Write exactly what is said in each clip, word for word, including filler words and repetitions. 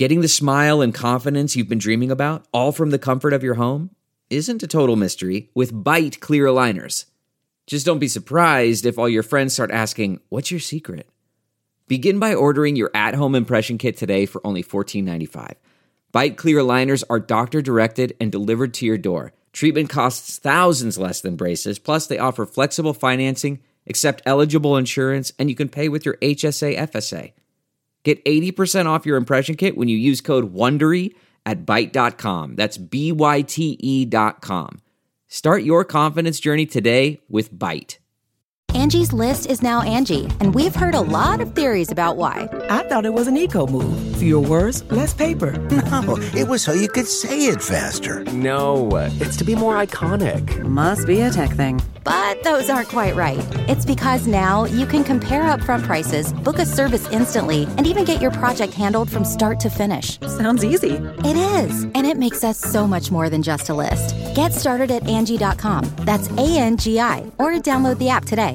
Getting the smile and confidence you've been dreaming about, all from the comfort of your home, isn't a total mystery with Bite Clear Aligners. Just don't be surprised if all your friends start asking, "What's your secret?" Begin by ordering your at-home impression kit today for only fourteen ninety-five. Bite Clear Aligners are doctor-directed and delivered to your door. Treatment costs thousands less than braces, plus they offer flexible financing, accept eligible insurance, and you can pay with your H S A F S A. Get eighty percent off your impression kit when you use code WONDERY at byte dot com. That's B Y T E dot com. Start your confidence journey today with Bite. Angie's List is now Angie, and we've heard a lot of theories about why. I thought it was an eco move. Fewer words, less paper. No, it was so you could say it faster. No, it's to be more iconic. Must be a tech thing. But those aren't quite right. It's because now you can compare upfront prices, book a service instantly, and even get your project handled from start to finish. Sounds easy. It is, and it makes us so much more than just a list. Get started at Angie dot com. That's A N G I, or download the app today.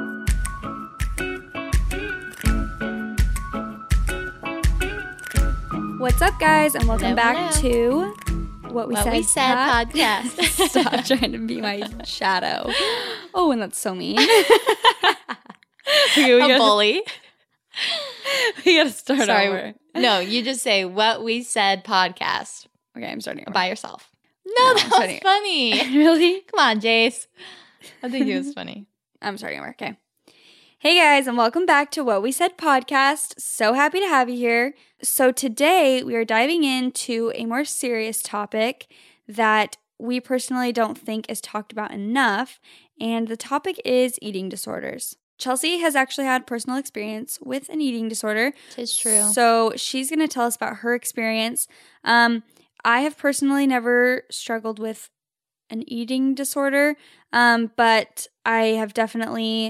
What's up, guys, and welcome hello, back hello. to What We What Said, We Said pod- podcast. Stop trying to be my shadow. Oh, and that's so mean. Okay, we A gotta, bully. We gotta start Sorry. over. No, you just say What We Said podcast Okay, I'm starting over. by yourself. No, No, I'm that was starting- funny. Really? Come on, Jace. I think it was funny. I'm starting over. Okay. Hey guys, and welcome back to What We Said podcast. So happy to have you here. So today we are diving into a more serious topic that we personally don't think is talked about enough, and the topic is eating disorders. Chelsea has actually had personal experience with an eating disorder. Tis true. So she's going to tell us about her experience. Um, I have personally never struggled with an eating disorder, um, but I have definitely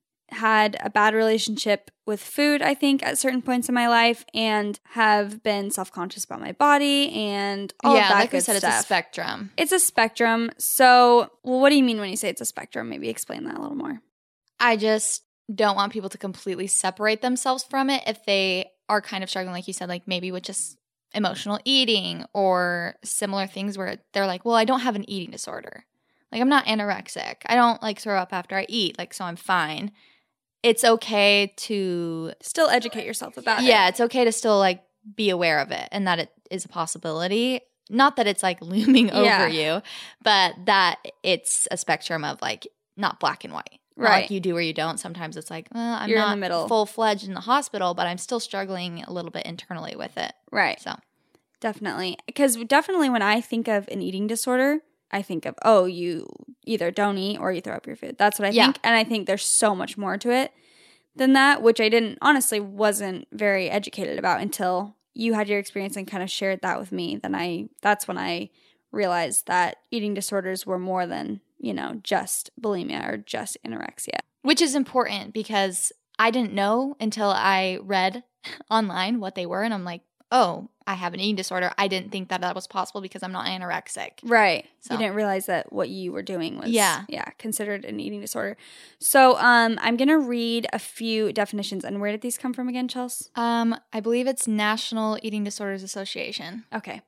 had a bad relationship with food, I think, at certain points in my life, and have been self-conscious about my body and all yeah, of that like good we said, stuff. it's a spectrum. It's a spectrum. So, well, what do you mean when you say it's a spectrum? Maybe explain that a little more. I just don't want people to completely separate themselves from it if they are kind of struggling, like you said, like maybe with just emotional eating or similar things where they're like, well, I don't have an eating disorder. Like, I'm not anorexic. I don't, like, throw up after I eat, like, so I'm fine. It's okay to Still educate yourself about it. yeah, it's okay to still like be aware of it and that it is a possibility. Not that it's like looming over Yeah. you, but that it's a spectrum of like not black and white. Not Right. like you do or you don't. Sometimes it's like, well, I'm You're in not the middle. full-fledged in the hospital, but I'm still struggling a little bit internally with it. Right. So Definitely. Because definitely when I think of an eating disorder, I think of, oh, you either don't eat or you throw up your food. That's what I Yeah. think. And I think there's so much more to it than that, which I didn't, honestly, wasn't very educated about until you had your experience and kind of shared that with me. Then I, that's when I realized that eating disorders were more than, you know, just bulimia or just anorexia. which is important because I didn't know until I read online what they were. And I'm like, oh, I have an eating disorder. I didn't think that that was possible because I'm not anorexic. Right. So- You didn't realize that what you were doing was Yeah. yeah, considered an eating disorder. So um, I'm going to read a few definitions. And where did these come from again, Chelsea? Um, I believe it's National Eating Disorders Association. Okay.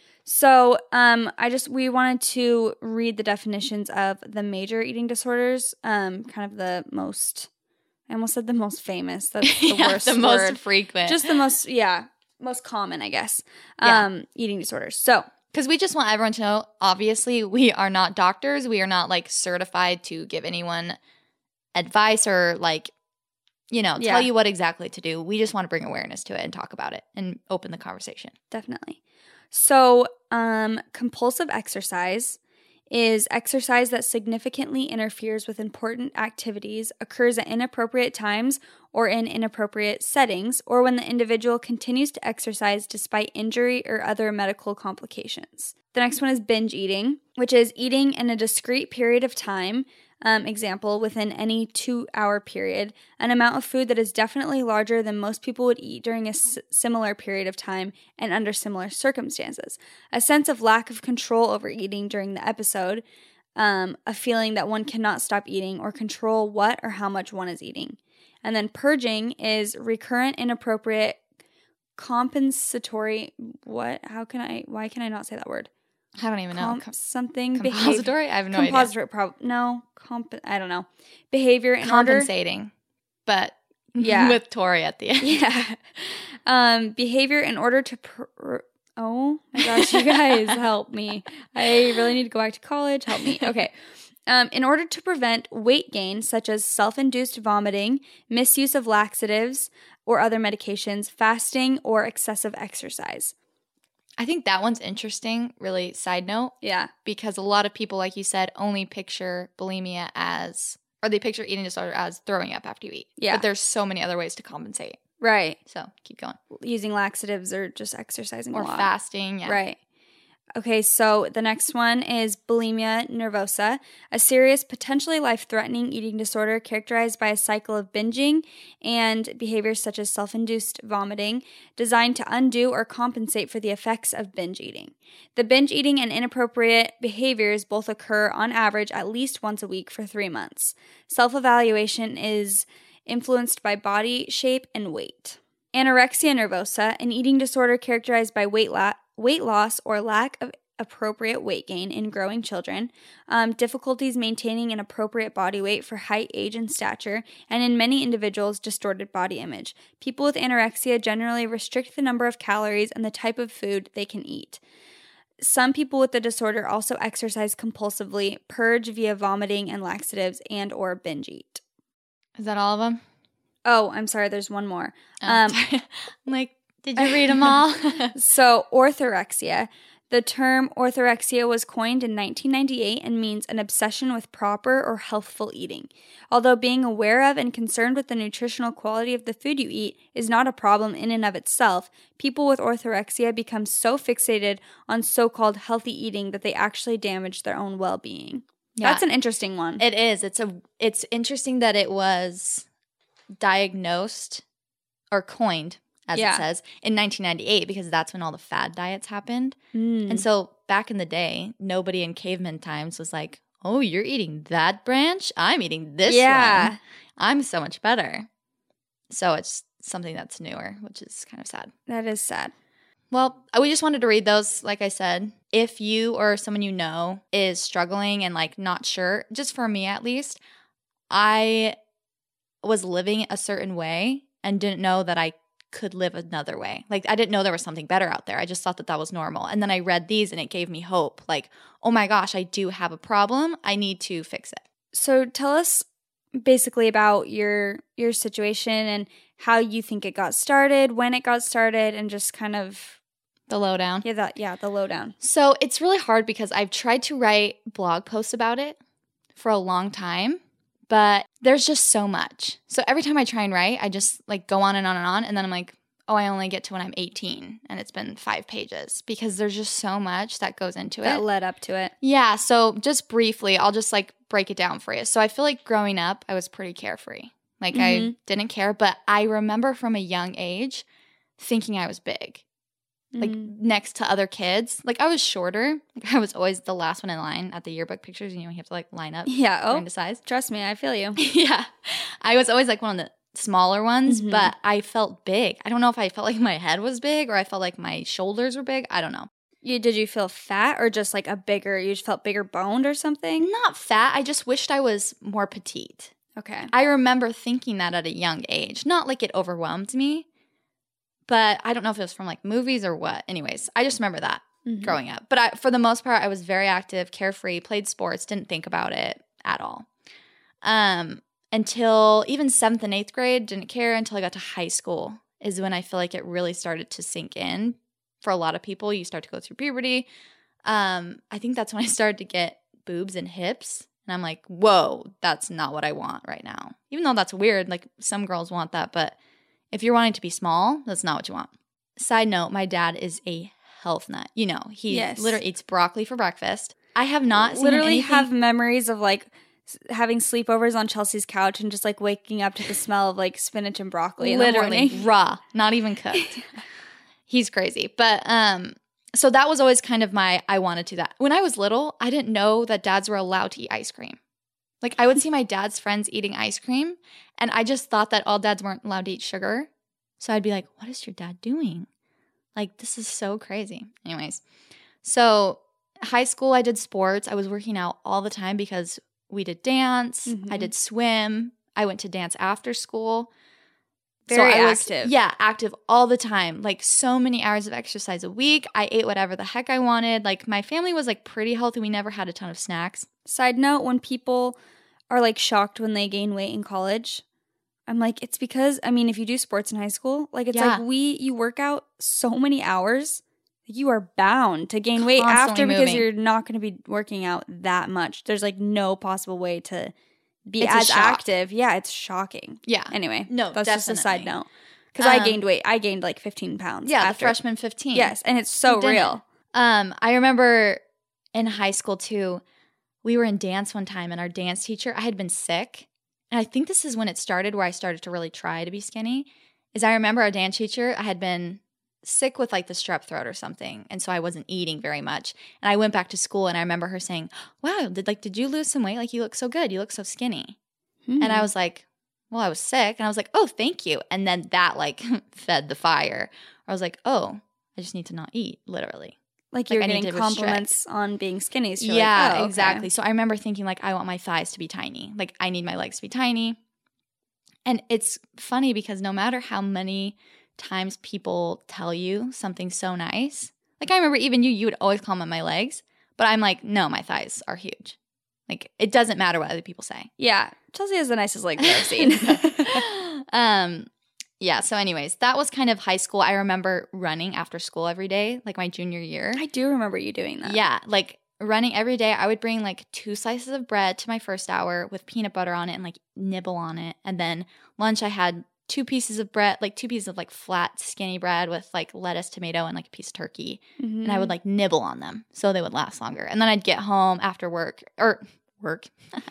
So um, I just, we wanted to read the definitions of the major eating disorders, um, kind of the most, I almost said the most famous. That's the Yeah, worst the word. most frequent. Just the most, yeah, most common, I guess, Yeah. um, eating disorders. So Because we just want everyone to know, obviously, we are not doctors. We are not, like, certified to give anyone advice or, like, you know, Yeah. tell you what exactly to do. We just want to bring awareness to it and talk about it and open the conversation. definitely. So, um, compulsive exercise is exercise that significantly interferes with important activities, occurs at inappropriate times or in inappropriate settings, or when the individual continues to exercise despite injury or other medical complications. The next one is binge eating, which is eating in a discrete period of time. Um, example, within any two-hour period, an amount of food that is definitely larger than most people would eat during a s- similar period of time and under similar circumstances. A sense of lack of control over eating during the episode, um, a feeling that one cannot stop eating or control what or how much one is eating. And then purging is recurrent, inappropriate compensatory, what? How can I, why can I not say that word? I don't even know. Com- something Compository? I have no compository, idea. Prob- no, comp- I don't know. Behavior in Compensating, order, but yeah, with Tori at the end. yeah. Um, behavior in order to. Pr- oh my gosh, you guys, help me! I really need to go back to college. Help me. Okay. Um, in order to prevent weight gain, such as self-induced vomiting, misuse of laxatives or other medications, fasting, or excessive exercise. I think that one's interesting, really, side note. Yeah. Because a lot of people, like you said, only picture bulimia as, or they picture eating disorder as throwing up after you eat. Yeah. But there's so many other ways to compensate. Right. So keep going. Using laxatives or just exercising Or a lot. fasting. Yeah. Right. Okay, so the next one is bulimia nervosa, a serious, potentially life-threatening eating disorder characterized by a cycle of binging and behaviors such as self-induced vomiting, designed to undo or compensate for the effects of binge eating. The binge eating and inappropriate behaviors both occur on average at least once a week for three months. Self-evaluation is influenced by body shape and weight. Anorexia nervosa, an eating disorder characterized by weight loss. weight loss or lack of appropriate weight gain in growing children, um, difficulties maintaining an appropriate body weight for height, age, and stature, and in many individuals, distorted body image. People with anorexia generally restrict the number of calories and the type of food they can eat. Some people with the disorder also exercise compulsively, purge via vomiting and laxatives, and or binge eat. Is that all of them? Oh, I'm sorry, there's one more. Oh, Um, sorry. I'm like, did you read them all? So, orthorexia. The term orthorexia was coined in nineteen ninety-eight and means an obsession with proper or healthful eating. Although being aware of and concerned with the nutritional quality of the food you eat is not a problem in and of itself, people with orthorexia become so fixated on so-called healthy eating that they actually damage their own well-being. Yeah. That's an interesting one. It is. It's a. It's interesting that it was diagnosed or coined, as Yeah. it says, in nineteen ninety-eight, because that's when all the fad diets happened. Mm. And so back in the day, nobody in caveman times was like, oh, you're eating that branch? I'm eating this Yeah. one. I'm so much better. So it's something that's newer, which is kind of sad. That is sad. Well, we just wanted to read those, like I said. If you or someone you know is struggling and like not sure, just for me at least, I was living a certain way and didn't know that I could live another way. Like I didn't know there was something better out there. I just thought that that was normal. And then I read these and it gave me hope. Like, oh my gosh, I do have a problem. I need to fix it. So tell us basically about your your situation and how you think it got started, when it got started, and just kind of The lowdown. yeah, that yeah, the lowdown. So it's really hard because I've tried to write blog posts about it for a long time, but there's just so much. So every time I try and write, I just like go on and on and on. And then I'm like, oh, I only get to when I'm eighteen and it's been five pages because there's just so much that goes into That it. led up to it. Yeah. So just briefly, I'll just like break it down for you. So I feel like growing up, I was pretty carefree. Like Mhm. I didn't care, but I remember from a young age thinking I was big. Like Mhm. next to other kids. Like I was shorter. Like I was always the last one in line at the yearbook pictures. You know, you have to like line up Yeah, oh, according to size. trust me, I feel you. Yeah. I was always like one of the smaller ones, Mhm. but I felt big. I don't know if I felt like my head was big or I felt like my shoulders were big. I don't know. You did you feel fat or just like a bigger, you just felt bigger boned or something? Not fat. I just wished I was more petite. Okay. I remember thinking that at a young age. Not like it overwhelmed me, but I don't know if it was from like movies or what. Anyways, I just remember that Mhm. growing up. But I, for the most part, I was very active, carefree, played sports, didn't think about it at all. Um, until even seventh and eighth grade, didn't care until I got to high school is when I feel like it really started to sink in. For a lot of people, you start to go through puberty. Um, I think that's when I started to get boobs and hips. And I'm like, whoa, that's not what I want right now. Even though that's weird, like some girls want that, but if you're wanting to be small, that's not what you want. Side note, my dad is a health nut. You know, he Yes. literally eats broccoli for breakfast. I have not seen literally anything- have memories of like s- having sleepovers on Chelsea's couch and just like waking up to the smell of like spinach and broccoli in literally the morning. raw, not even cooked. He's crazy. But um so that was always kind of my I wanted to that. When I was little, I didn't know that dads were allowed to eat ice cream. Like I would see my dad's friends eating ice cream and I just thought that all dads weren't allowed to eat sugar. So I'd be like, what is your dad doing? Like, this is so crazy. Anyways, so high school, I did sports. I was working out all the time because we did dance. Mm-hmm. I did swim. I went to dance after school. Very so I was, active. Yeah, active all the time. Like so many hours of exercise a week. I ate whatever the heck I wanted. Like my family was like pretty healthy. We never had a ton of snacks. Side note, when people are like shocked when they gain weight in college, I'm like, it's because, I mean, if you do sports in high school, like it's Yeah. like we, you work out so many hours, you are bound to gain weight Constantly after because moving. you're not going to be working out that much. There's like no possible way to be It's a as shock. active. Yeah, it's shocking. Yeah. Anyway, No, that's just a side definitely. note. Because I Um, gained weight. I gained like fifteen pounds. Yeah, after. the freshman fifteen. Yes, and it's so Who didn't? real. Um, I remember in high school too, we were in dance one time and our dance teacher, I had been sick. And I think this is when it started where I started to really try to be skinny. Is I remember our dance teacher, I had been sick with like the strep throat or something. And so I wasn't eating very much. And I went back to school and I remember her saying, wow, did like did you lose some weight? Like you look so good. You look so skinny. Hmm. And I was like, well, I was sick. And I was like, oh, thank you. And then that like fed the fire. I was like, oh, I just need to not eat, literally. like like, you're I need getting to restrict. compliments on being skinny. So you're Yeah, like, oh, okay. exactly. So I remember thinking like, I want my thighs to be tiny. Like I need my legs to be tiny. And it's funny because no matter how many times people tell you something so nice, like I remember even you, you would always compliment my legs, but I'm like, no, my thighs are huge. Like it doesn't matter what other people say. Yeah, Chelsea has the nicest legs I've seen. um, yeah. So, anyways, that was kind of high school. I remember running after school every day, like my junior year. I do remember you doing that. Yeah, like running every day. I would bring like two slices of bread to my first hour with peanut butter on it and like nibble on it. And then lunch, I had two pieces of bread, like two pieces of like flat, skinny bread with like lettuce, tomato, and like a piece of turkey. Mm-hmm. And I would like nibble on them so they would last longer. And then I'd get home after work or work,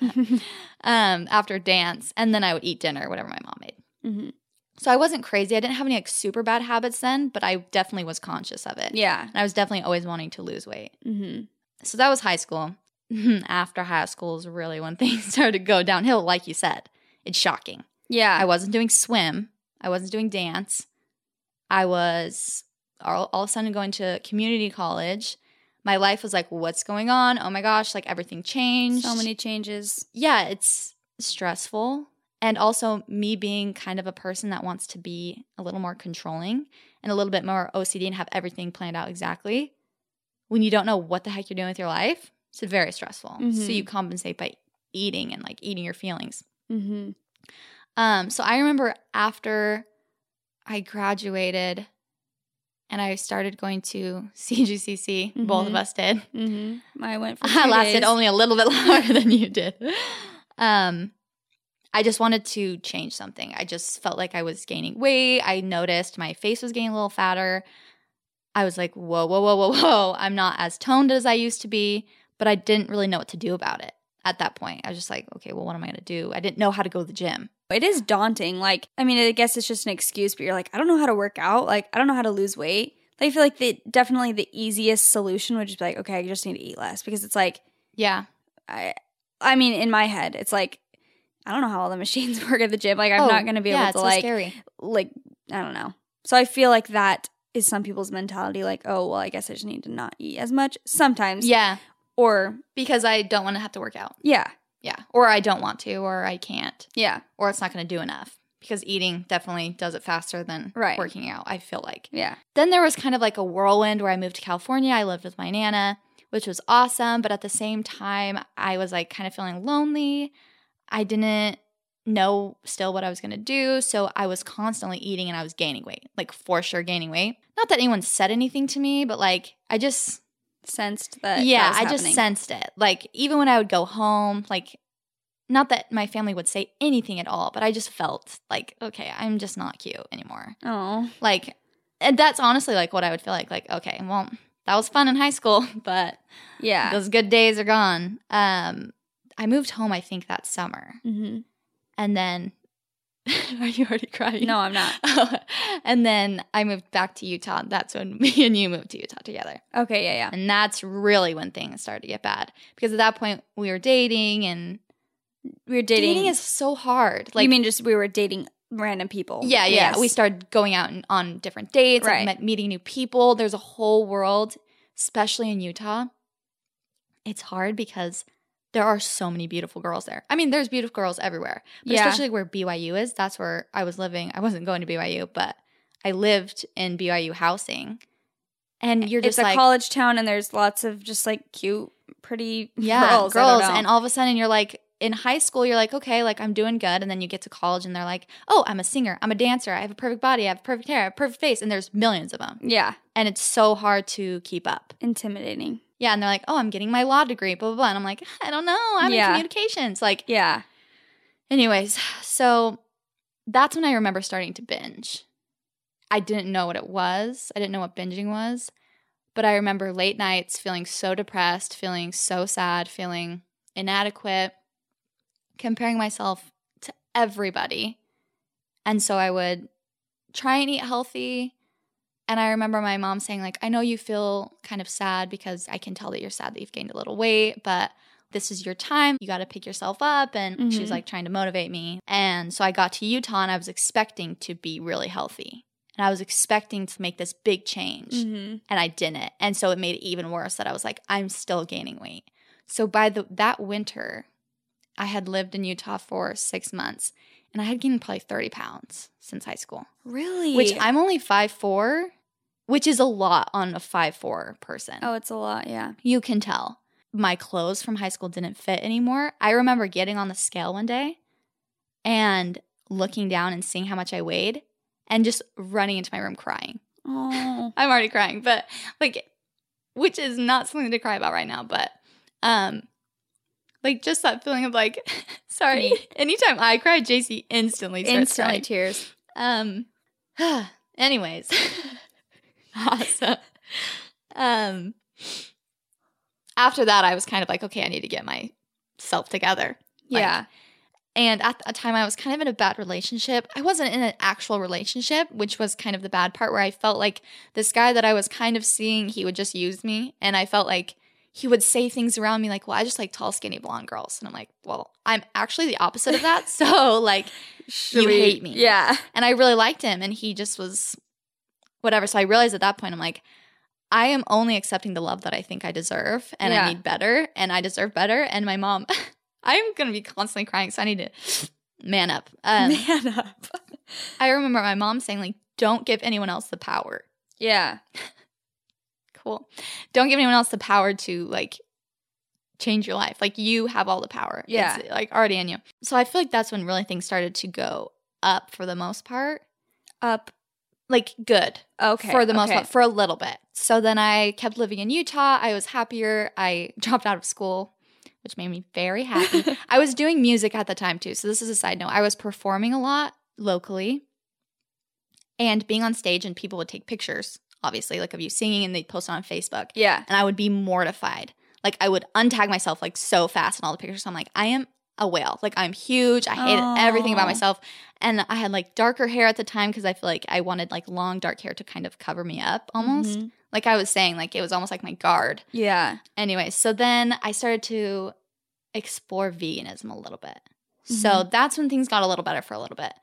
um, after dance, and then I would eat dinner, whatever my mom made. Mm-hmm. So I wasn't crazy. I didn't have any like super bad habits then, but I definitely was conscious of it. Yeah. And I was definitely always wanting to lose weight. Mm-hmm. So that was high school. After high school is really when things started to go downhill, like you said. It's shocking. Yeah. I wasn't doing swim. I wasn't doing dance. I was all, all of a sudden going to community college. My life was like, what's going on? Oh my gosh, like everything changed. So many changes. Yeah, it's stressful. And also me being kind of a person that wants to be a little more controlling and a little bit more O C D and have everything planned out exactly. When you don't know what the heck you're doing with your life, it's very stressful. Mm-hmm. So you compensate by eating and like eating your feelings. Mm-hmm. Um, so I remember after I graduated and I started going to C G C C, Mm-hmm. both of us did. Mm-hmm. I went for I two lasted days. only a little bit longer than you did. Um, I just wanted to change something. I just felt like I was gaining weight. I noticed my face was getting a little fatter. I was like, whoa, whoa, whoa, whoa, whoa. I'm not as toned as I used to be, but I didn't really know what to do about it at that point. I was just like, okay, well, what am I going to do? I didn't know how to go to the gym. It is daunting. Like, I mean, I guess it's just an excuse, but you're like, I don't know how to work out. Like, I don't know how to lose weight. Like, I feel like the definitely the easiest solution would just be like, okay, I just need to eat less, because it's like, Yeah. I, I mean, in my head, it's like, I don't know how all the machines work at the gym. Like, I'm Oh, not going to be yeah, able it's to so like, scary. like, I don't know. So I feel like that is some people's mentality. Like, oh, well, I guess I just need to not eat as much sometimes. Yeah. Or Because I don't want to have to work out. yeah, Yeah. Or I don't want to, or I can't, yeah, or it's not going to do enough. Because eating definitely does it faster than Right. working out, I feel like. yeah. Then there was kind of like a whirlwind where I moved to California. I lived with my Nana, which was awesome. But at the same time, I was like kind of feeling lonely. I didn't know still what I was going to do. So I was constantly eating and I was gaining weight, like for sure gaining weight. Not that anyone said anything to me, but like I just, Sensed that. yeah, that was I just happening. sensed it. Like even when I would go home, like not that my family would say anything at all, but I just felt like, okay, I'm just not cute anymore. Oh, Like, and that's honestly like what I would feel like. Like, okay, well, that was fun in high school, but yeah. those good days are gone. Um, I moved home, I think, that summer. Mm-hmm. And then, are you already crying? No, I'm not. And then I moved back to Utah. That's when me and you moved to Utah together. Okay, yeah, yeah. And that's really when things started to get bad. Because at that point, we were dating, and We were dating. dating is so hard. Like, you mean just we were dating random people. Yeah, yeah. Yes. We started going out and, on different dates, Right. and met, meeting new people. There's a whole world, especially in Utah. It's hard because there are so many beautiful girls there. I mean, there's beautiful girls everywhere. But Yeah. especially where B Y U is, that's where I was living. I wasn't going to B Y U, but I lived in B Y U housing. And you're just it's like, a college town, and there's lots of just like cute, pretty yeah, girls. girls. I don't know. And all of a sudden you're like, in high school, you're like, okay, like I'm doing good. And then you get to college and they're like, oh, I'm a singer. I'm a dancer. I have a perfect body. I have perfect hair. I have a perfect face. And there's millions of them. yeah, And it's so hard to keep up. intimidating. Yeah. And they're like, oh, I'm getting my law degree, blah, blah, blah. And I'm like, I don't know. I'm Yeah. in communications. Like, Yeah. anyways, so that's when I remember starting to binge. I didn't know what it was. I didn't know what binging was. But I remember late nights feeling so depressed, feeling so sad, feeling inadequate, comparing myself to everybody. And so I would try and eat healthy. And I remember my mom saying, like, I know you feel kind of sad because I can tell that you're sad that you've gained a little weight, but this is your time. You got to pick yourself up. And Mhm. she was like trying to motivate me. And so I got to Utah and I was expecting to be really healthy. And I was expecting to make this big change. Mm-hmm. And I didn't. And so it made it even worse that I was like, I'm still gaining weight. So by the that winter, I had lived in Utah for six months. And I had gained probably thirty pounds since high school. Really? Which I'm only five foot four, which is a lot on a five foot four person. Oh, it's a lot. Yeah. You can tell. My clothes from high school didn't fit anymore. I remember getting on the scale one day and looking down and seeing how much I weighed and just running into my room crying. Oh. I'm already crying, but like, which is not something to cry about right now, but um, like just that feeling of like, sorry, anytime I cry, J C instantly starts Instantly crying. tears. Um, anyways, awesome. Um, after that, I was kind of like, okay, I need to get myself together. Like, Yeah. and at the time, I was kind of in a bad relationship. I wasn't in an actual relationship, which was kind of the bad part, where I felt like this guy that I was kind of seeing, he would just use me. And I felt like he would say things around me like, well, I just like tall, skinny, blonde girls. And I'm like, well, I'm actually the opposite of that. So, like, you we- hate me. Yeah. And I really liked him, and he just was whatever. So I realized at that point, I'm like, I am only accepting the love that I think I deserve, and Yeah. I need better, and I deserve better. And my mom, I'm going to be constantly crying, so I need to man up. Um, Man up. I remember my mom saying, like, don't give anyone else the power. Yeah. Cool. Don't give anyone else the power to, like, change your life. Like, you have all the power. Yeah. It's, like, already in you. So I feel like that's when really things started to go up for the most part. Up. Like, good. Okay. For the most okay. part, for a little bit. So then I kept living in Utah. I was happier. I dropped out of school, which made me very happy. I was doing music at the time too. So this is a side note. I was performing a lot locally and being on stage, and people would take pictures, obviously, like of you singing, and they'd post it on Facebook. Yeah. And I would be mortified. Like, I would untag myself like so fast in all the pictures. So I'm like, I am a whale. Like, I'm huge. I hated Oh. everything about myself. And I had like darker hair at the time because I feel like I wanted like long dark hair to kind of cover me up almost. Mhm. Like I was saying, like it was almost like my guard. Yeah. Anyway, so then I started to explore veganism a little bit. So Mhm. that's when things got a little better for a little bit.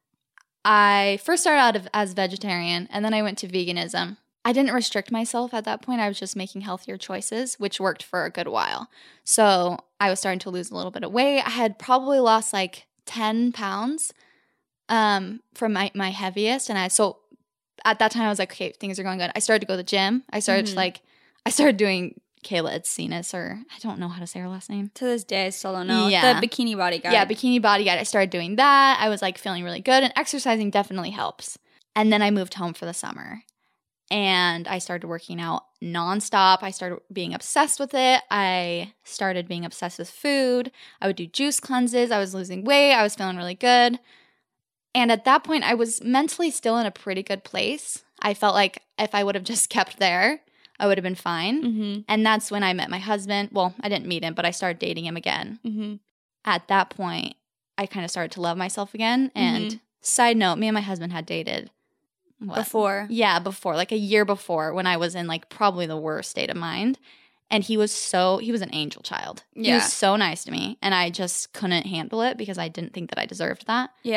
I first started out of, as vegetarian, and then I went to veganism. I didn't restrict myself at that point. I was just making healthier choices, which worked for a good while. So I was starting to lose a little bit of weight. I had probably lost like ten pounds um, from my, my heaviest. And I, so at that time I was like, okay, things are going good. I started to go to the gym. I started Mhm. to like, I started doing Kayla Etsinas, or I don't know how to say her last name. To this day, I still don't know. Yeah. The Bikini Body Guide. Yeah, Bikini Body Guide. I started doing that. I was like feeling really good, and exercising definitely helps. And then I moved home for the summer, and I started working out nonstop. I started being obsessed with it. I started being obsessed with food. I would do juice cleanses. I was losing weight. I was feeling really good. And at that point, I was mentally still in a pretty good place. I felt like if I would have just kept there, I would have been fine. Mm-hmm. And that's when I met my husband. Well, I didn't meet him, but I started dating him again. Mm-hmm. At that point, I kind of started to love myself again. And Mhm. side note, me and my husband had dated what? Before. Yeah, before, like a year before, when I was in like probably the worst state of mind. And he was so, he was an angel child. He Yeah. was so nice to me. And I just couldn't handle it because I didn't think that I deserved that. Yeah.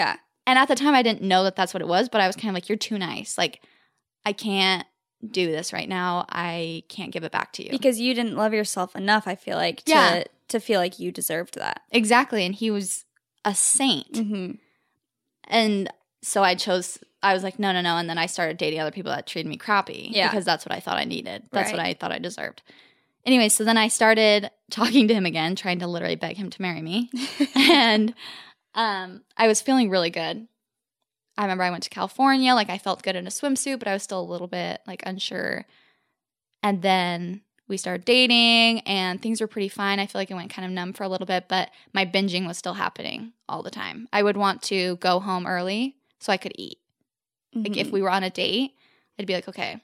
And at the time, I didn't know that that's what it was, but I was kind of like, you're too nice. Like, I can't do this right now. I can't give it back to you. Because you didn't love yourself enough, I feel like, to, Yeah. to feel like you deserved that. Exactly. And he was a saint. Mm-hmm. And so I chose, I was like, no, no, no. And then I started dating other people that treated me crappy. Yeah. Because that's what I thought I needed. That's Right. what I thought I deserved. Anyway, so then I started talking to him again, trying to literally beg him to marry me. and um, I was feeling really good. I remember I went to California. Like, I felt good in a swimsuit, but I was still a little bit, like, unsure. And then we started dating, and things were pretty fine. I feel like I went kind of numb for a little bit, but my binging was still happening all the time. I would want to go home early so I could eat. Mm-hmm. Like, if we were on a date, I'd be like, okay,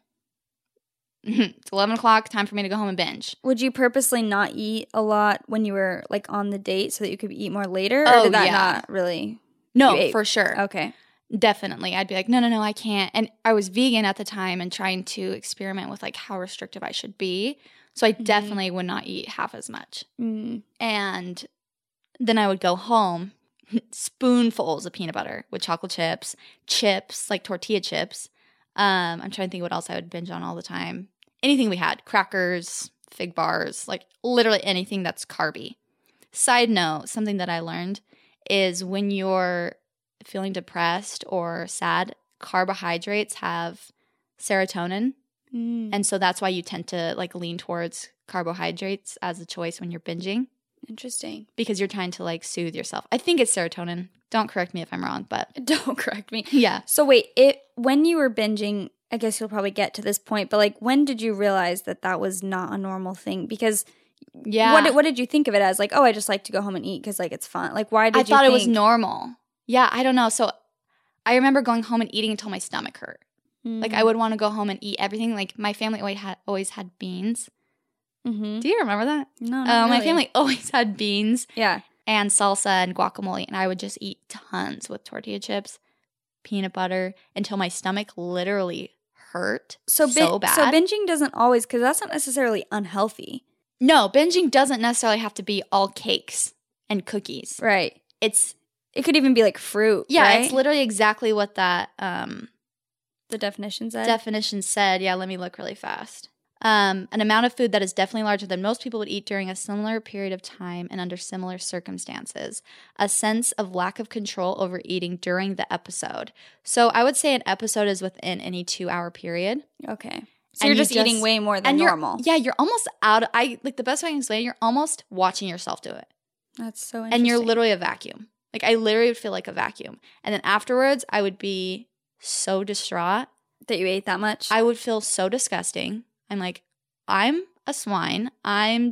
it's eleven o'clock, time for me to go home and binge. Would you purposely not eat a lot when you were, like, on the date so that you could eat more later? Or Oh, did that yeah. not really? No, You ate- for sure. Okay. Definitely. I'd be like, no, no, no, I can't. And I was vegan at the time and trying to experiment with, like, how restrictive I should be. So I definitely would not eat half as much. Mm. And then I would go home, spoonfuls of peanut butter with chocolate chips, chips, like tortilla chips. Um, I'm trying to think what else I would binge on all the time. Anything we had, crackers, fig bars, like literally anything that's carby. Side note, something that I learned is when you're feeling depressed or sad, carbohydrates have serotonin. Mm. And so that's why you tend to like lean towards carbohydrates as a choice when you're binging, Interesting. because you're trying to like soothe yourself. I think it's serotonin. Don't correct me if I'm wrong, but Don't correct me. yeah. So wait, it when you were binging, I guess you'll probably get to this point, but like when did you realize that that was not a normal thing? Because Yeah. what, what did you think of it as? Like, oh, I just like to go home and eat because like it's fun. Like, why did I you thought it was think- normal. Yeah, I don't know. So I remember going home and eating until my stomach hurt. Like I would want to go home and eat everything. Like my family always had always had beans. Mm-hmm. Do you remember that? No, Oh, not my really. family always had beans Yeah. and salsa and guacamole, and I would just eat tons with tortilla chips, peanut butter until my stomach literally hurt So, so, bin- bad. so binging doesn't always, because that's not necessarily unhealthy. no, binging doesn't necessarily have to be all cakes and cookies. Right. It's It could even be like fruit. yeah, right? it's literally exactly what that um the definition said. definition said. Yeah, let me look really fast. Um, an amount of food that is definitely larger than most people would eat during a similar period of time and under similar circumstances. A sense of lack of control over eating during the episode. So I would say an episode is within any two-hour period. Okay. So And you're you just, eating just- way more than And you're- normal. Yeah, you're almost out. Of, I like the best way I can explain it, you're almost watching yourself do it. That's so interesting. And you're literally a vacuum. Like I literally would feel like a vacuum. And then afterwards, I would be so distraught. that you ate that much. I would feel so disgusting. I'm like, I'm a swine. I'm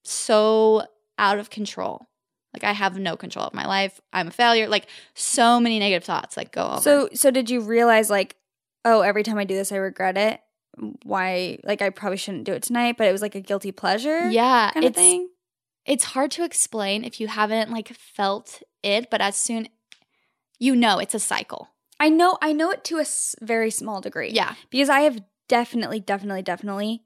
so out of control. Like I have no control of my life. I'm a failure. Like so many negative thoughts like go over. So so did you realize like, oh, every time I do this I regret it? Why like I probably shouldn't do it tonight, but it was like a guilty pleasure? yeah, Kind of it's thing? it's hard to explain if you haven't like felt it, but as soon you know it's a cycle. I know I know it to a s- very small degree. Yeah. Because I have definitely, definitely, definitely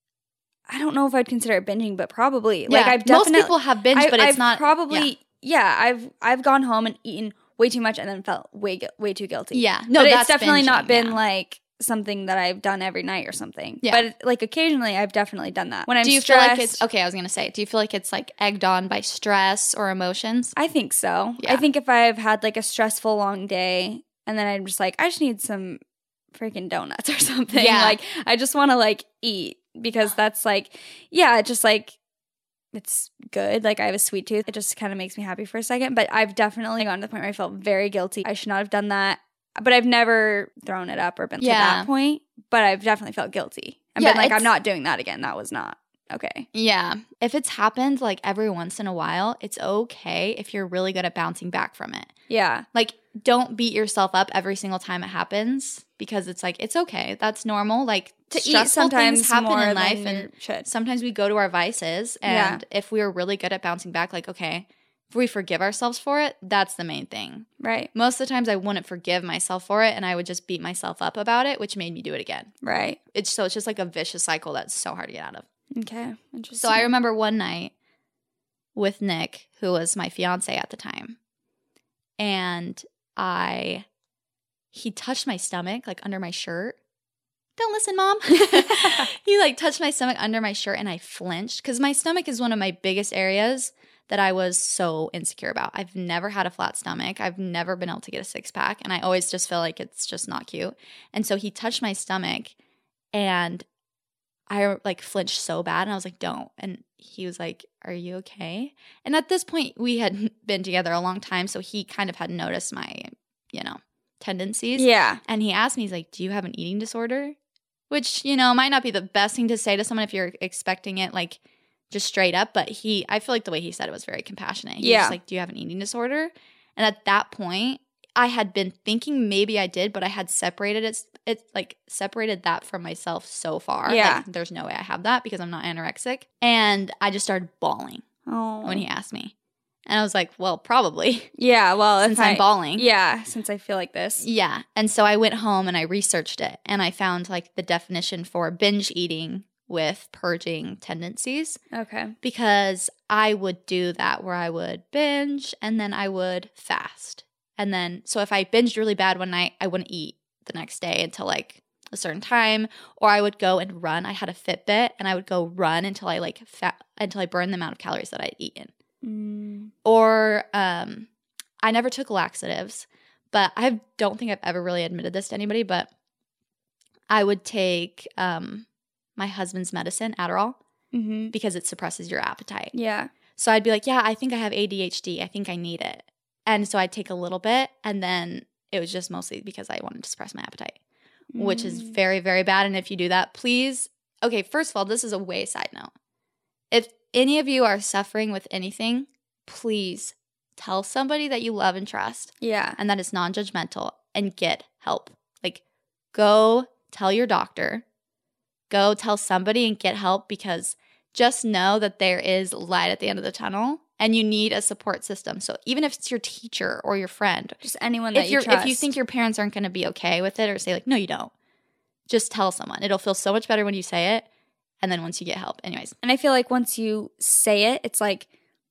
I don't know if I'd consider it binging, but probably. Like Yeah, I've definitely most people have binge, I- but it's I've not probably yeah. I've I've gone home and eaten way too much and then felt way gu- way too guilty. Yeah. No, but it's that's definitely not binging, been yeah. like something that I've done every night or something. Yeah. But like occasionally I've definitely done that. When I'm Do you stressed, feel like it's okay? I was gonna say, do you feel like it's like egged on by stress or emotions? I think so. Yeah. I think if I've had like a stressful long day and then I'm just like, I just need some freaking donuts or something. Yeah. Like I just want to like eat because that's like, yeah, just like it's good. Like I have a sweet tooth. It just kind of makes me happy for a second. But I've definitely gotten to the point where I felt very guilty. I should not have done that. But I've never thrown it up or been to Yeah. that point. But I've definitely felt guilty. And Yeah, been like, it's- I'm not doing that again. That was not okay. Yeah. If it's happened like every once in a while, it's okay if you're really good at bouncing back from it. Yeah. Like, don't beat yourself up every single time it happens because it's like, it's okay. That's normal. Like, To eat stressful sometimes things happen more in than life. you And should. sometimes we go to our vices. Yeah. And if we're really good at bouncing back, like, okay, if we forgive ourselves for it, that's the main thing. Right. Most of the times I wouldn't forgive myself for it and I would just beat myself up about it, which made me do it again. Right. It's so it's just like a vicious cycle that's so hard to get out of. Okay. Interesting. So I remember one night with Nick, who was my fiance at the time, and I, he touched my stomach, like under my shirt. Don't listen, Mom. He like touched my stomach under my shirt and I flinched because my stomach is one of my biggest areas that I was so insecure about. I've never had a flat stomach. I've never been able to get a six pack. And I always just feel like it's just not cute. And so he touched my stomach and I like flinched so bad. And I was like, don't. And he was like, are you okay? And at this point, we had been together a long time. So he kind of had noticed my, you know, tendencies. Yeah. And he asked me, he's like, do you have an eating disorder? Which, you know, might not be the best thing to say to someone if you're expecting it like just straight up. But he, I feel like the way he said it was very compassionate. He yeah. was just like, do you have an eating disorder? And at that point, I had been thinking maybe I did, but I had separated it, it like separated that from myself so far. Yeah. Like, there's no way I have that because I'm not anorexic. And I just started bawling oh. when he asked me. And I was like, well, probably. Yeah, well, since I'm I, bawling. Yeah, since I feel like this. Yeah. And so I went home and I researched it and I found like the definition for binge eating with purging tendencies. Okay. Because I would do that where I would binge and then I would fast. And then, so if I binged really bad one night, I wouldn't eat the next day until like a certain time, or I would go and run. I had a Fitbit and I would go run until I like fat, until I burned the amount of calories that I'd eaten. Mm. Or um, I never took laxatives, but I don't think I've ever really admitted this to anybody, but I would take um, my husband's medicine, Adderall, mm-hmm. because it suppresses your appetite. Yeah. So I'd be like, yeah, I think I have A D H D. I think I need it. And so I'd take a little bit, and then it was just mostly because I wanted to suppress my appetite, mm. which is very, very bad. And if you do that, please – okay, first of all, this is a way side note. If any of you are suffering with anything, please tell somebody that you love and trust. Yeah. And that is non-judgmental and get help. Like, go tell your doctor. Go tell somebody and get help, because just know that there is light at the end of the tunnel and you need a support system. So even if it's your teacher or your friend, just anyone that if you you're, trust. If you think your parents aren't going to be okay with it or say like, no, you don't, just tell someone. It'll feel so much better when you say it. And then once you get help. Anyways. And I feel like once you say it, it's like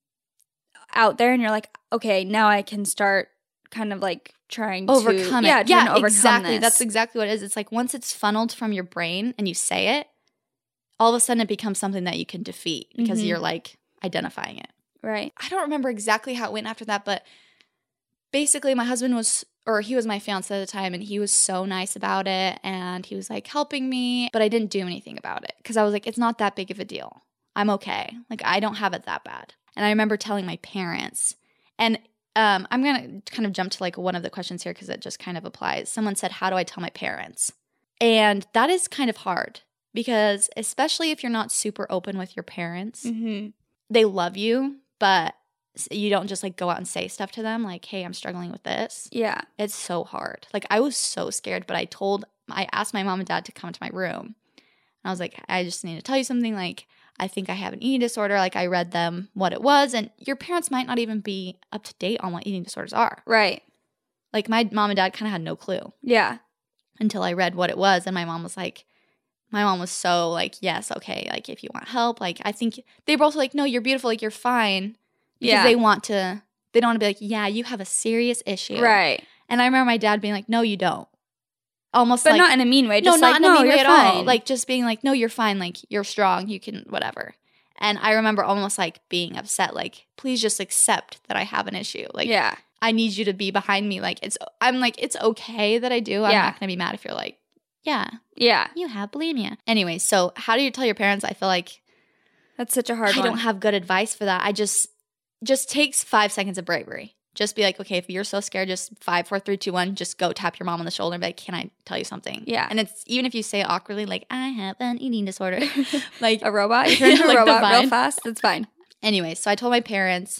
out there and you're like, okay, now I can start kind of like trying overcome to it. yeah, Yeah, to overcome exactly. this. That's exactly what it is. It's like once it's funneled from your brain and you say it, all of a sudden it becomes something that you can defeat because mm-hmm. you're like identifying it. Right. I don't remember exactly how it went after that, but basically my husband was, or he was my fiance at the time, and he was so nice about it and he was like helping me, but I didn't do anything about it because I was like, it's not that big of a deal. I'm okay. Like, I don't have it that bad. And I remember telling my parents, and um, I'm going to kind of jump to like one of the questions here because it just kind of applies. Someone said, how do I tell my parents? And that is kind of hard because especially if you're not super open with your parents, mm-hmm. they love you, but you don't just like go out and say stuff to them like, hey, I'm struggling with this. Yeah. It's so hard. Like, I was so scared, but I told, I asked my mom and dad to come to my room. And I was like, I just need to tell you something. Like, I think I have an eating disorder. Like, I read them what it was. And your parents might not even be up to date on what eating disorders are. Right. Like, my mom and dad kind of had no clue. Yeah. Until I read what it was. And my mom was like, my mom was so like, yes, okay. Like, if you want help, like, I think they were also like, no, you're beautiful. Like, you're fine. Because yeah. they want to, they don't want to be like, yeah, you have a serious issue. Right. And I remember my dad being like, no, you don't. Almost but like. But not in a mean way. Just no, like, not in no, a mean way at fine. all. Like, just being like, no, you're fine. Like, you're strong. You can, whatever. And I remember almost like being upset. Like, please just accept that I have an issue. Like, yeah. I need you to be behind me. Like, it's, I'm like, it's okay that I do. I'm yeah. not going to be mad if you're like, yeah. Yeah. You have bulimia. Anyway, so how do you tell your parents? I feel like. That's such a hard I one. I don't have good advice for that. I just. Just takes five seconds of bravery. Just be like, okay, if you're so scared, just five, four, three, two, one, just go tap your mom on the shoulder and be like, can I tell you something? Yeah. And it's, even if you say it awkwardly, like, I have an eating disorder. Like a robot? You turn into a like robot real fast? That's fine. Anyway, so I told my parents,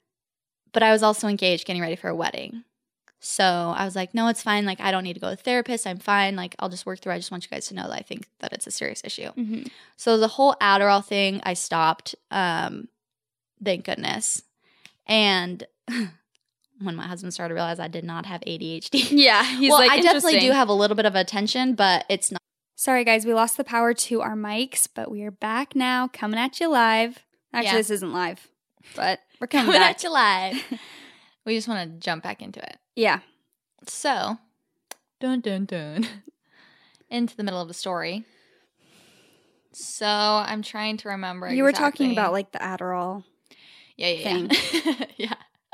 but I was also engaged getting ready for a wedding. So I was like, no, it's fine. Like, I don't need to go to a therapist. I'm fine. Like, I'll just work through. I just want you guys to know that I think that it's a serious issue. Mm-hmm. So the whole Adderall thing, I stopped. Um, thank goodness. And when my husband started to realize I did not have A D H D. Yeah. He's well, like, I definitely do have a little bit of attention, but it's not. Sorry, guys. We lost the power to our mics, but we are back now, coming at you live. Actually, yeah. this isn't live, but we're coming, coming back. at you live. We just want to jump back into it. Yeah. So, dun dun dun, into the middle of the story. So I'm trying to remember. You exactly. were talking about like the Adderall. Yeah, yeah, yeah. yeah.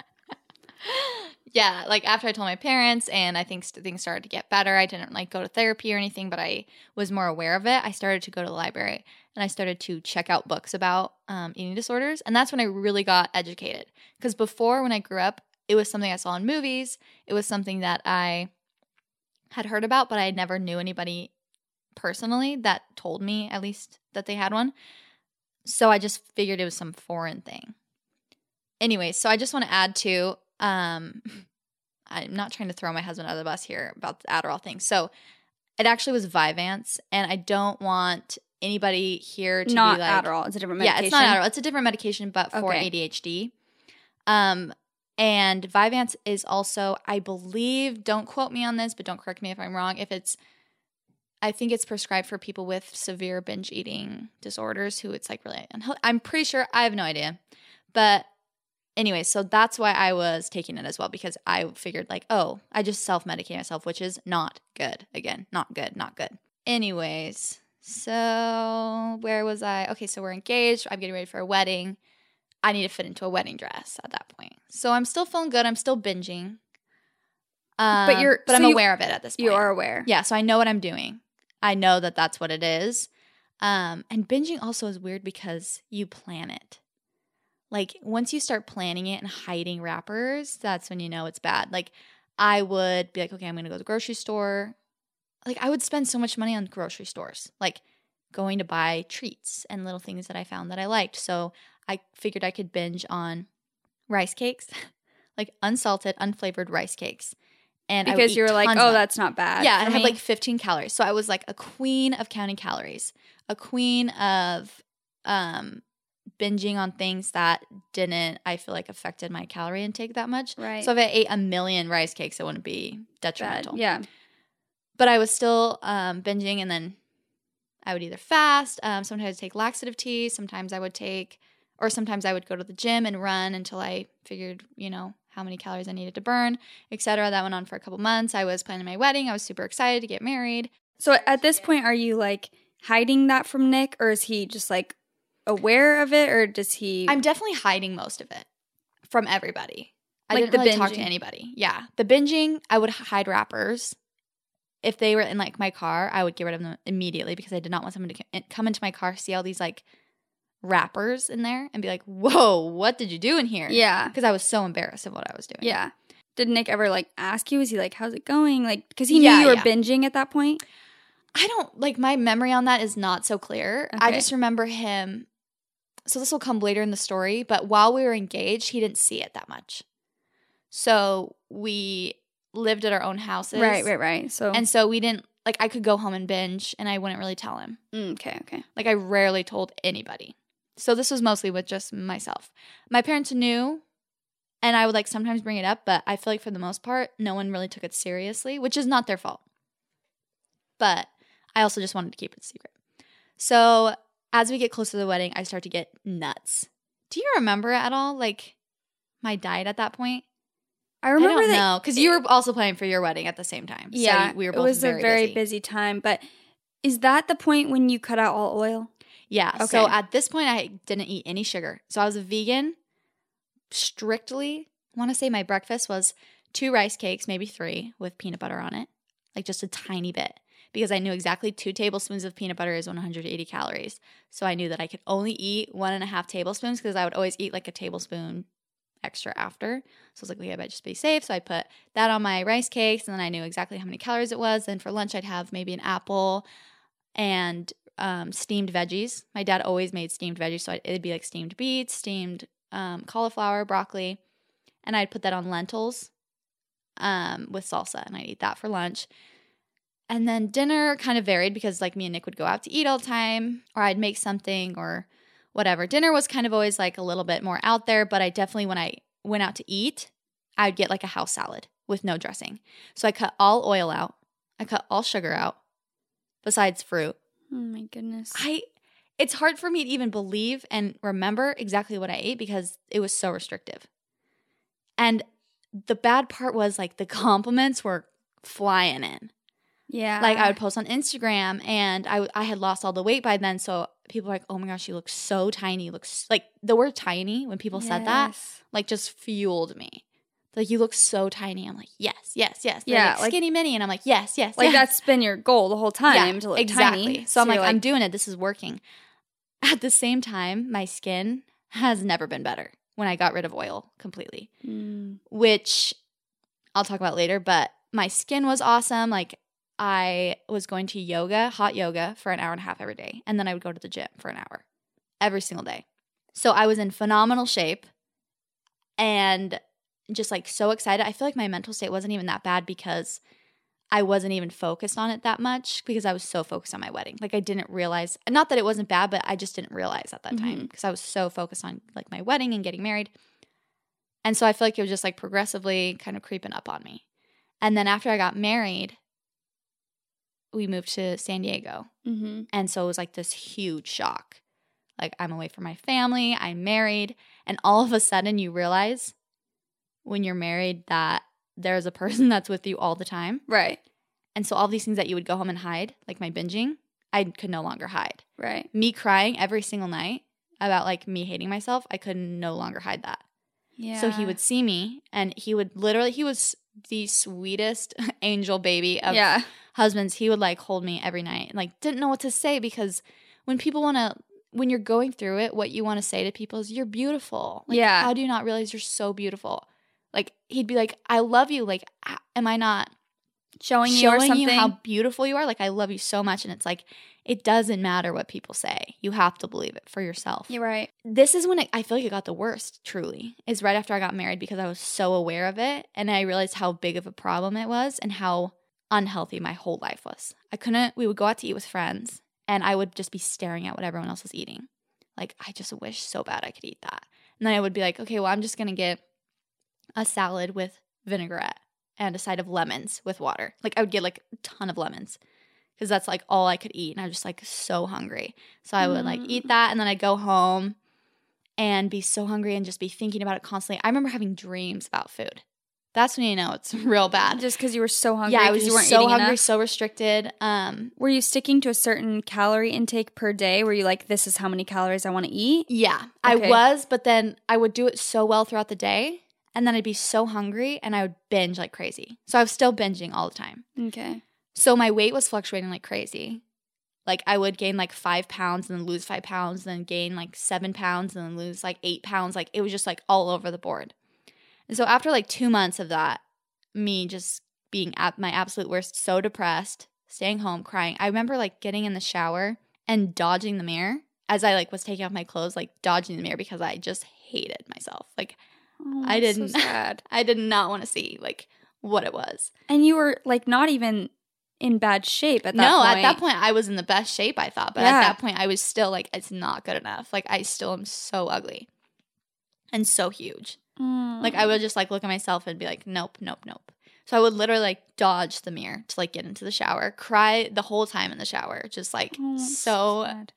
Yeah, like after I told my parents and I think st- things started to get better, I didn't like go to therapy or anything, but I was more aware of it. I started to go to the library and I started to check out books about um, eating disorders. And that's when I really got educated. Because before, when I grew up, it was something I saw in movies. It was something that I had heard about, but I never knew anybody personally that told me at least that they had one. So I just figured it was some foreign thing. Anyway, so I just want to add to, um, I'm not trying to throw my husband under the bus here about the Adderall thing. So it actually was Vyvanse, and I don't want anybody here to not be like Adderall. It's a different medication. Yeah, it's not Adderall. It's a different medication, but for Okay. A D H D. Um, and Vyvanse is also, I believe, don't quote me on this, but don't correct me if I'm wrong. If it's, I think it's prescribed for people with severe binge eating disorders who it's like really unhealthy. I'm pretty sure. I have no idea, but. Anyway, so that's why I was taking it as well, because I figured like, oh, I just self-medicate myself, which is not good. Again, not good, not good. Anyways, so where was I? Okay, so we're engaged. I'm getting ready for a wedding. I need to fit into a wedding dress at that point. So I'm still feeling good. I'm still binging. Um, But you're- but so I'm you- aware of it at this point. You are aware. Yeah, so I know what I'm doing. I know that that's what it is. Um, and binging also is weird because you plan it. Like, once you start planning it and hiding wrappers, that's when you know it's bad. Like, I would be like, okay, I'm going to go to the grocery store. Like, I would spend so much money on grocery stores, like going to buy treats and little things that I found that I liked. So I figured I could binge on rice cakes, like unsalted, unflavored rice cakes. And I would Because eat you were like, tons oh, of them. that's not bad. Yeah, for and I had me. like fifteen calories. So I was like a queen of counting calories, a queen of um, binging on things that didn't, I feel like, affected my calorie intake that much. Right. So if I ate a million rice cakes, it wouldn't be bad. detrimental. Yeah. But I was still um, binging, and then I would either fast. Um, sometimes I'd take laxative tea. Sometimes I would take, or sometimes I would go to the gym and run until I figured, you know, how many calories I needed to burn, et cetera. That went on for a couple months. I was planning my wedding. I was super excited to get married. So at this point, are you like hiding that from Nick, or is he just like aware of it, or does he? I'm definitely hiding most of it from everybody. I Like didn't the really talk to binging. anybody. Yeah. The binging, I would hide wrappers. If they were in like my car, I would get rid of them immediately because I did not want someone to c- come into my car, see all these like wrappers in there and be like, whoa, what did you do in here? Yeah. Because I was so embarrassed of what I was doing. Yeah. Did Nick ever like ask you? Was he like, how's it going? Like, because he Yeah, knew you were yeah. binging at that point. I don't, like, my memory on that is not so clear. I Okay. just remember him, so this will come later in the story, but while we were engaged, he didn't see it that much. So we lived at our own houses. Right, right, right. So, And so we didn't, like, I could go home and binge and I wouldn't really tell him. Mm, okay, okay. Like, I rarely told anybody. So this was mostly with just myself. My parents knew, and I would, like, sometimes bring it up, but I feel like for the most part, no one really took it seriously, which is not their fault. But I also just wanted to keep it a secret. So as we get closer to the wedding, I start to get nuts. Do you remember at all, like, my diet at that point? I remember I don't that. know, because you were also planning for your wedding at the same time. Yeah, so we were both it was very a very busy. busy time. But is that the point when you cut out all oil? Yeah. So Okay. at this point, I didn't eat any sugar. So I was a vegan. Strictly, I want to say my breakfast was two rice cakes, maybe three, with peanut butter on it, like just a tiny bit, because I knew exactly two tablespoons of peanut butter is one hundred eighty calories. So I knew that I could only eat one and a half tablespoons because I would always eat like a tablespoon extra after. So I was like, okay, I better just be safe. So I put that on my rice cakes, and then I knew exactly how many calories it was. Then for lunch, I'd have maybe an apple and um, steamed veggies. My dad always made steamed veggies, so it'd be like steamed beets, steamed um, cauliflower, broccoli, and I'd put that on lentils um, with salsa, and I'd eat that for lunch. And then dinner kind of varied because like me and Nick would go out to eat all the time, or I'd make something or whatever. Dinner was kind of always like a little bit more out there, but I definitely, when I went out to eat, I'd get like a house salad with no dressing. So I cut all oil out. I cut all sugar out besides fruit. Oh my goodness. I it's hard for me to even believe and remember exactly what I ate because it was so restrictive. And the bad part was like the compliments were flying in. Yeah. Like I would post on Instagram and I, I had lost all the weight by then. So people were like, oh my gosh, you look so tiny. You look s-. Like the word tiny, when people said that, Yes. like just fueled me. Like, you look so tiny. I'm like, yes, yes, yes. They're Yeah, like, like- skinny mini. And I'm like, yes, yes, Like, yes. that's been your goal the whole time, Yeah, to look exactly. tiny. So, I'm you're like, I'm doing it. This is working. At the same time, my skin has never been better when I got rid of oil completely, Mm. which I'll talk about later. But my skin was awesome. Like, I was going to yoga, hot yoga, for an hour and a half every day. And then I would go to the gym for an hour every single day. So I was in phenomenal shape and just like so excited. I feel like my mental state wasn't even that bad because I wasn't even focused on it that much because I was so focused on my wedding. Like I didn't realize, not that it wasn't bad, but I just didn't realize at that time because I was so focused on like my wedding and getting married. And so I feel like it was just like progressively kind of creeping up on me. And then after I got married, we moved to San Diego. Mm-hmm. And so it was like this huge shock. Like I'm away from my family, I'm married, and all of a sudden you realize when you're married that there's a person that's with you all the time. Right. And so all these things that you would go home and hide, like my binging, I could no longer hide. Right. Me crying every single night about like me hating myself, I could no longer hide that. Yeah. So he would see me and he would literally, he was the sweetest angel baby of yeah. husbands. He would like hold me every night and like didn't know what to say because when people want to, when you're going through it, what you want to say to people is you're beautiful. Like, Yeah. how do you not realize you're so beautiful? Like he'd be like, I love you. Like, a- am I not Showing you or showing something. you how beautiful you are? Like, I love you so much. And it's like, it doesn't matter what people say. You have to believe it for yourself. You're right. This is when it, I feel like it got the worst, truly, is right after I got married because I was so aware of it. And I realized how big of a problem it was and how unhealthy my whole life was. I couldn't, we would go out to eat with friends and I would just be staring at what everyone else was eating. Like, I just wish so bad I could eat that. And then I would be like, okay, well, I'm just going to get a salad with vinaigrette and a side of lemons with water. Like, I would get like a ton of lemons because that's like all I could eat. And I was just like so hungry. So I would like eat that and then I'd go home and be so hungry and just be thinking about it constantly. I remember having dreams about food. That's when you know it's real bad. Just because you were so hungry. Yeah, I was 'cause you just weren't so eating hungry, enough. so restricted. Um, Were you sticking to a certain calorie intake per day? Were you like, this is how many calories I want to eat? yeah, Okay. I was, but then I would do it so well throughout the day. And then I'd be so hungry and I would binge like crazy. So I was still binging all the time. Okay. So my weight was fluctuating like crazy. Like I would gain like five pounds and then lose five pounds, then gain like seven pounds and then lose like eight pounds. Like it was just like all over the board. And so after like two months of that, me just being at my absolute worst, so depressed, staying home, crying. I remember like getting in the shower and dodging the mirror as I like was taking off my clothes, like dodging the mirror because I just hated myself. Like Oh, I that's didn't, So sad. I did not want to see like what it was. And you were like not even in bad shape at that no, point. at that point I was in the best shape, I thought. But Yeah. at that point I was still like, it's not good enough. Like I still am so ugly and so huge. Mm. Like I would just like look at myself and be like, nope, nope, nope. So I would literally like dodge the mirror to like get into the shower, cry the whole time in the shower, just like Oh, that's so. sad.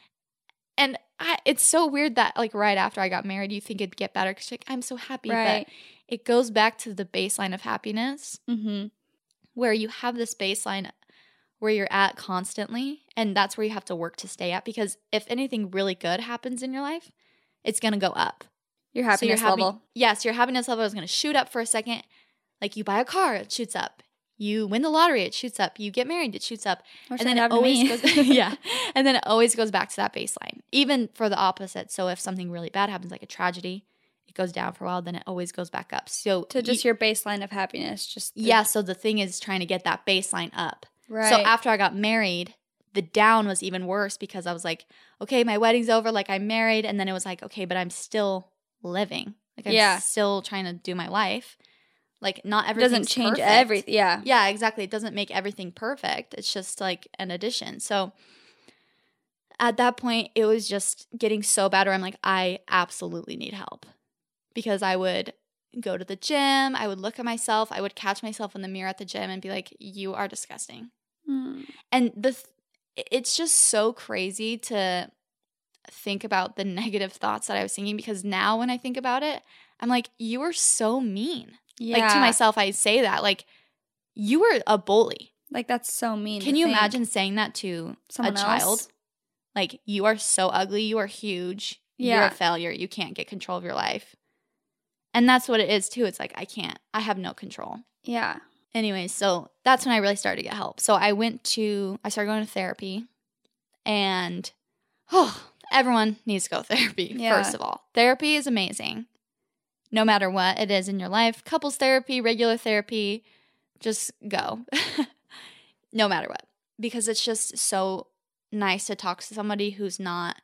And I, it's so weird that like right after I got married, you think it'd get better because like I'm so happy, Right. but it goes back to the baseline of happiness Mm-hmm. where you have this baseline where you're at constantly, and that's where you have to work to stay at. Because if anything really good happens in your life, it's gonna go up. Your So happiness your happy- level. Yes, your happiness level is going to shoot up for a second. Like you buy a car, it shoots up. You win the lottery, it shoots up. You get married, it shoots up. Wish and then that it happened to always me. goes yeah. And then it always goes back to that baseline. Even for the opposite. So if something really bad happens, like a tragedy, it goes down for a while, then it always goes back up. So To just you- your baseline of happiness. Just the- yeah, so the thing is trying to get that baseline up. Right. So after I got married, the down was even worse because I was like, okay, my wedding's over, like I'm married, and then it was like, okay, but I'm still living. Like I'm Yeah. still trying to do my life. Like not It everything doesn't change perfect. everything. Yeah. Yeah, exactly. It doesn't make everything perfect. It's just like an addition. So at that point, it was just getting so bad where I'm like, I absolutely need help. Because I would go to the gym, I would look at myself, I would catch myself in the mirror at the gym and be like, you are disgusting. Mm. And the th- it's just so crazy to think about the negative thoughts that I was thinking because now when I think about it, I'm like, you were so mean. Yeah. Like to myself, I say that like, you were a bully. Like that's so mean. Can to you think. imagine saying that to Someone a child? else? Like, you are so ugly. You are huge. Yeah. You're a failure. You can't get control of your life. And that's what it is too. It's like, I can't. I have no control. Yeah. Anyway, so that's when I really started to get help. So I went to, I started going to therapy. And, oh, everyone needs to go to therapy, Yeah. first of all. Therapy is amazing. No matter what it is in your life. Couples therapy, regular therapy, just go. No matter what. Because it's just so nice to talk to somebody who's not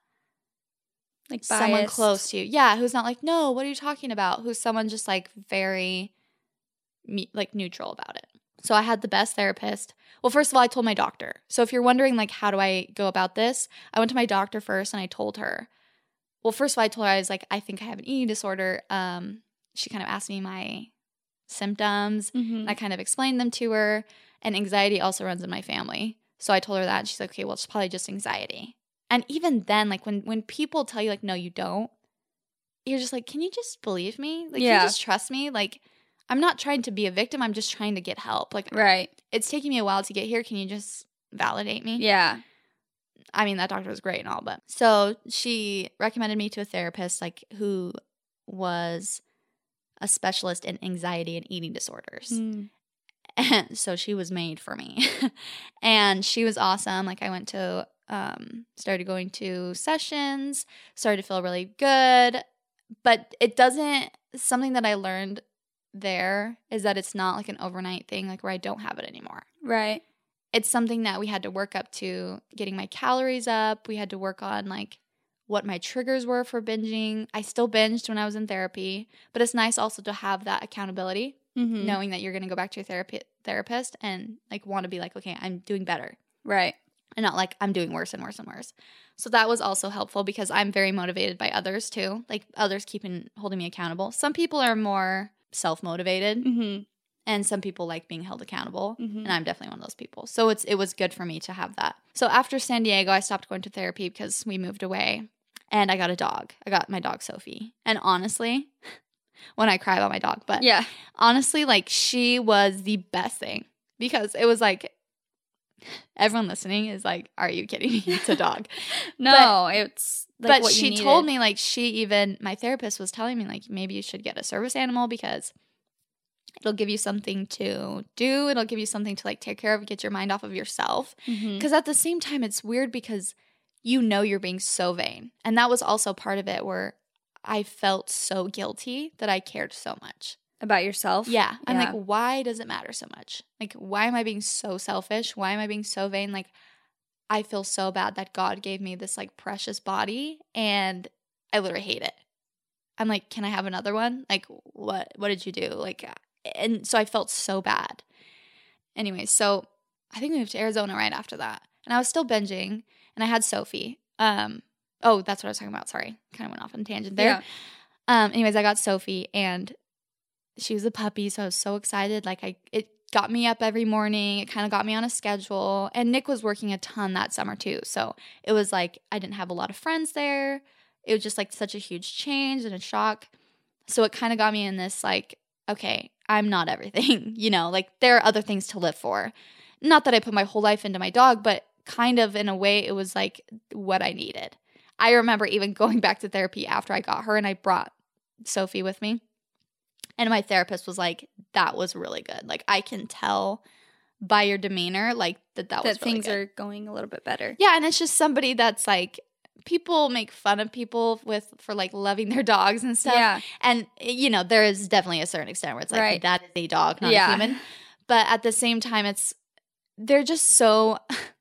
Like someone biased. close to you. Yeah, who's not like, no, what are you talking about? Who's someone just like very me- like neutral about it. So I had the best therapist. Well, first of all, I told my doctor. So if you're wondering like, how do I go about this? I went to my doctor first and I told her. Well, first of all, I told her, I was like, I think I have an eating disorder. Um, she kind of asked me my symptoms. Mm-hmm. And I kind of explained them to her. And anxiety also runs in my family. So I told her that. And she's like, okay, well, it's probably just anxiety. And even then, like when, when people tell you like, no, you don't, you're just like, can you just believe me? Like, Yeah. can you just trust me? Like, I'm not trying to be a victim. I'm just trying to get help. Like, Right. it's taking me a while to get here. Can you just validate me? Yeah. I mean, that doctor was great and all, but so she recommended me to a therapist, like who was a specialist in anxiety and eating disorders. Mm. And so she was made for me. And she was awesome. Like I went to, um, started going to sessions, started to feel really good. But it doesn't, something that I learned there is that it's not like an overnight thing, like where I don't have it anymore. Right. It's something that we had to work up to getting my calories up. We had to work on like what my triggers were for binging. I still binged when I was in therapy, but it's nice also to have that accountability, Mm-hmm. knowing that you're going to go back to your therapy therapist and like want to be like, okay, I'm doing better. Right. And not like I'm doing worse and worse and worse. So that was also helpful because I'm very motivated by others too. Like others keeping holding me accountable. Some people are more self-motivated. Mm-hmm. And some people like being held accountable, Mhm. and I'm definitely one of those people. So it's it was good for me to have that. So after San Diego, I stopped going to therapy because we moved away, and I got a dog. I got my dog Sophie. And honestly, when I cry about my dog, but Yeah. honestly, like she was the best thing because it was like everyone listening is like, "Are you kidding me? It's a dog." No, it's like but what she you told needed. me like she even my therapist was telling me like maybe you should get a service animal because it'll give you something to do. It'll give you something to like take care of, get your mind off of yourself. Mhm. Because at the same time, it's weird because you know you're being so vain. And that was also part of it where I felt so guilty that I cared so much. About yourself. Yeah. I'm Yeah. like, why does it matter so much? Like, why am I being so selfish? Why am I being so vain? Like, I feel so bad that God gave me this like precious body and I literally hate it. I'm like, can I have another one? Like, what, what did you do? Like, and so I felt so bad. Anyway, so I think we moved to Arizona right after that. And I was still binging and I had Sophie. Um, oh, that's what I was talking about. Sorry. Kind of went off on a tangent there. Yeah. Um, anyways, I got Sophie and she was a puppy. So I was so excited. Like I, it got me up every morning. It kind of got me on a schedule. And Nick was working a ton that summer too. So it was like, I didn't have a lot of friends there. It was just like such a huge change and a shock. So it kind of got me in this like, okay, I'm not everything, you know, like there are other things to live for. Not that I put my whole life into my dog, but kind of in a way it was like what I needed. I remember even going back to therapy after I got her and I brought Sophie with me. And my therapist was like, that was really good. Like I can tell by your demeanor like that that was That really things good. are going a little bit better. Yeah, and it's just somebody that's like, people make fun of people with for like loving their dogs and stuff. Yeah. And you know, there is definitely a certain extent where it's like Right. that is a dog, not Yeah. a human. But at the same time, it's they're just so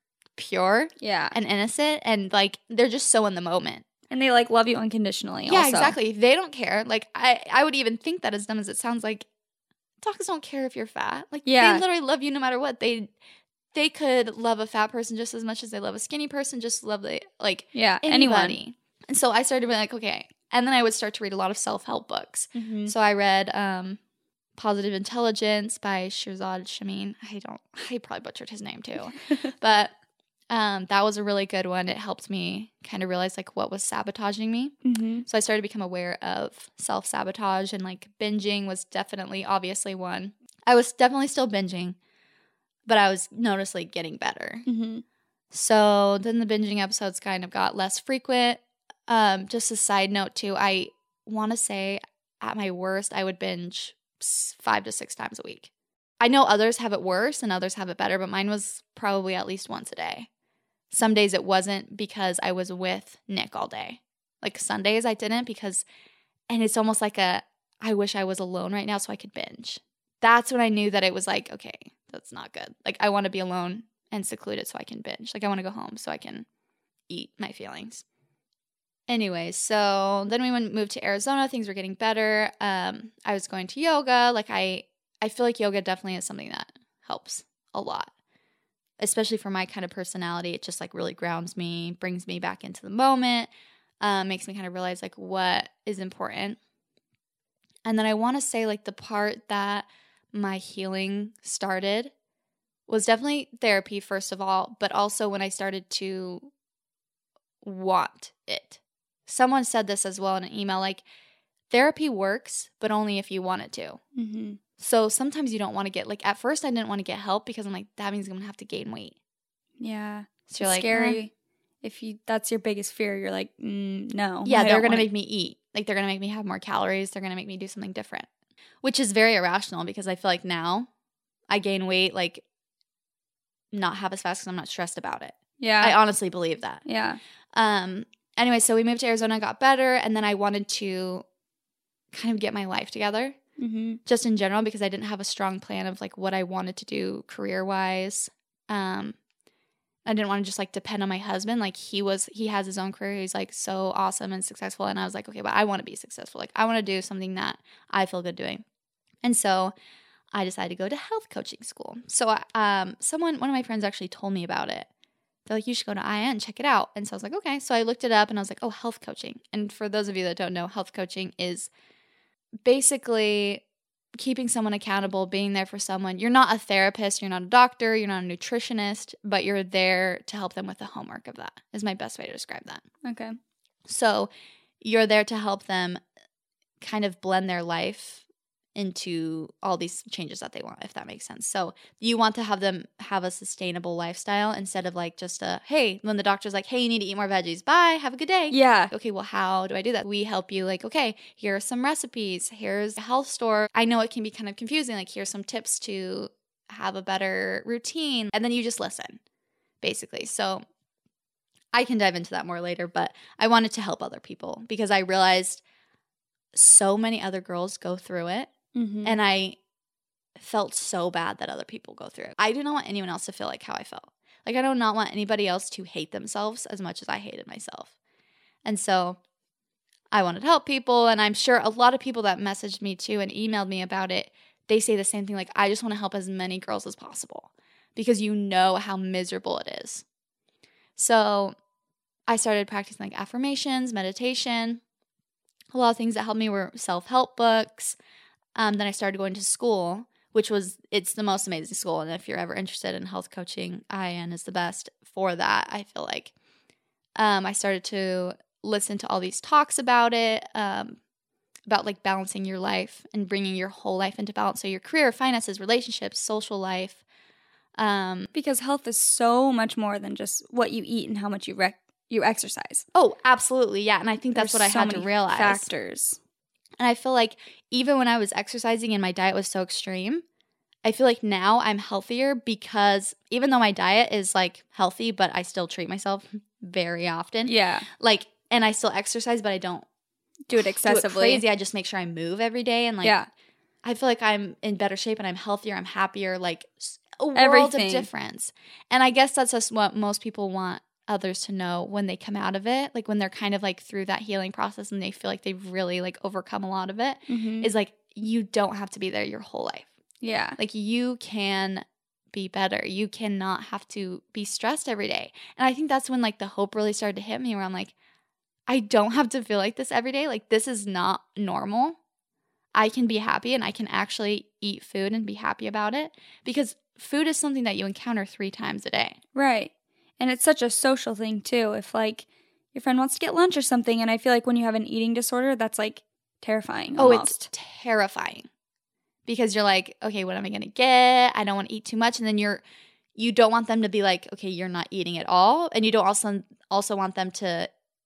pure Yeah. and innocent, and like they're just so in the moment. And they like love you unconditionally. Yeah, also. exactly. They don't care. Like I, I would even think that as dumb as it sounds, like dogs don't care if you're fat. Like Yeah. they literally love you no matter what. They they could love a fat person just as much as they love a skinny person. Just love the like Yeah. Anyone. anybody. And so I started being like, okay. And then I would start to read a lot of self-help books. Mhm. So I read um, Positive Intelligence by Shirzad Shamin. I don't, I probably butchered his name too. But Um, that was a really good one. It helped me kind of realize like what was sabotaging me. Mm-hmm. So I started to become aware of self-sabotage, and like binging was definitely obviously one. I was definitely still binging, but I was noticeably getting better. Mm-hmm. So then the binging episodes kind of got less frequent. Um, just a side note too, I want to say at my worst, I would binge five to six times a week. I know others have it worse and others have it better, but mine was probably at least once a day. Some days it wasn't because I was with Nick all day. Like Sundays I didn't because, and it's almost like a, I wish I was alone right now so I could binge. That's when I knew that it was like, okay, that's not good. Like I want to be alone and secluded so I can binge. Like I want to go home so I can eat my feelings. Anyways, so then we went, moved to Arizona. Things were getting better. Um, I was going to yoga. Like I, I feel like yoga definitely is something that helps a lot. Especially for my kind of personality, it just like really grounds me, brings me back into the moment, uh, makes me kind of realize like what is important. And then I want to say like the part that my healing started was definitely therapy, first of all, but also when I started to want it. Someone said this as well in an email, like therapy works, but only if you want it to. Mm-hmm. So sometimes you don't want to get, like at first I didn't want to get help because I'm like, that means I'm going to have to gain weight. Yeah. So you're it's like, scary. eh. If you that's your biggest fear, you're like, mm, no. Yeah, I they're don't going to wanna- make me eat. Like they're going to make me have more calories. They're going to make me do something different, which is very irrational because I feel like now I gain weight, like not half as fast because I'm not stressed about it. Yeah. I honestly believe that. yeah. Um. Anyway, so we moved to Arizona, got better, and then I wanted to kind of get my life together. Mm-hmm. Just in general, because I didn't have a strong plan of like what I wanted to do career-wise. Um, I didn't want to just like depend on my husband. Like he was, he has his own career. He's like so awesome and successful. And I was like, okay, but I want to be successful. Like I want to do something that I feel good doing. And so I decided to go to health coaching school. So um, someone, one of my friends actually told me about it. They're like, you should go to I N, check it out. And so I was like, okay. So I looked it up and I was like, oh, health coaching. And for those of you that don't know, health coaching is basically keeping someone accountable, being there for someone. You're not a therapist, you're not a doctor, you're not a nutritionist, but you're there to help them with the homework of that, is my best way to describe that. Okay. So you're there to help them kind of blend their life into all these changes that they want, if that makes sense. So you want to have them have a sustainable lifestyle instead of like just a, hey, when the doctor's like, hey, you need to eat more veggies. Bye, have a good day. Yeah. Okay, well, how do I do that? We help you like, okay, here are some recipes. Here's a health store. I know it can be kind of confusing. Like, here's some tips to have a better routine. And then you just listen, basically. So I can dive into that more later, but I wanted to help other people because I realized so many other girls go through it. Mm-hmm. And I felt so bad that other people go through it. I did not want anyone else to feel like how I felt. Like I do not want anybody else to hate themselves as much as I hated myself. And so I wanted to help people. And I'm sure a lot of people that messaged me too and emailed me about it, they say the same thing. Like, I just want to help as many girls as possible because you know how miserable it is. So I started practicing like affirmations, meditation. A lot of things that helped me were self-help books. Um, then I started going to school, which was, it's the most amazing school. And if you're ever interested in health coaching, I N is the best for that, I feel like. Um, I started to listen to all these talks about it, um, about like balancing your life and bringing your whole life into balance. So your career, finances, relationships, social life. Um, Because health is so much more than just what you eat and how much you rec- you exercise. oh, absolutely. Yeah. And I think that's There's what I so had to many realize. Factors. And I feel like even when I was exercising and my diet was so extreme, I feel like now I'm healthier because even though my diet is like healthy, but I still treat myself very often. Yeah. Like, and I still exercise, but I don't Do it do it excessively. crazy. I just make sure I move every day. And like, yeah. I feel like I'm in better shape and I'm healthier. I'm happier. Like a world Everything. of difference. And I guess that's just what most people want others to know when they come out of it, like when they're kind of like through that healing process and they feel like they've really like overcome a lot of it, Mm-hmm. is like you don't have to be there your whole life. Yeah. Like you can be better. You cannot have to be stressed every day. And I think that's when like the hope really started to hit me where I'm like, I don't have to feel like this every day. Like this is not normal. I can be happy and I can actually eat food and be happy about it because food is something that you encounter three times a day. Right. And it's such a social thing too. If like your friend wants to get lunch or something, and I feel like when you have an eating disorder, that's like terrifying Oh, almost. it's terrifying. Because you're like, okay, what am I going to get? I don't want to eat too much. And then you're, you don't want them to be like, okay, you're not eating at all. And you don't also, also want them to,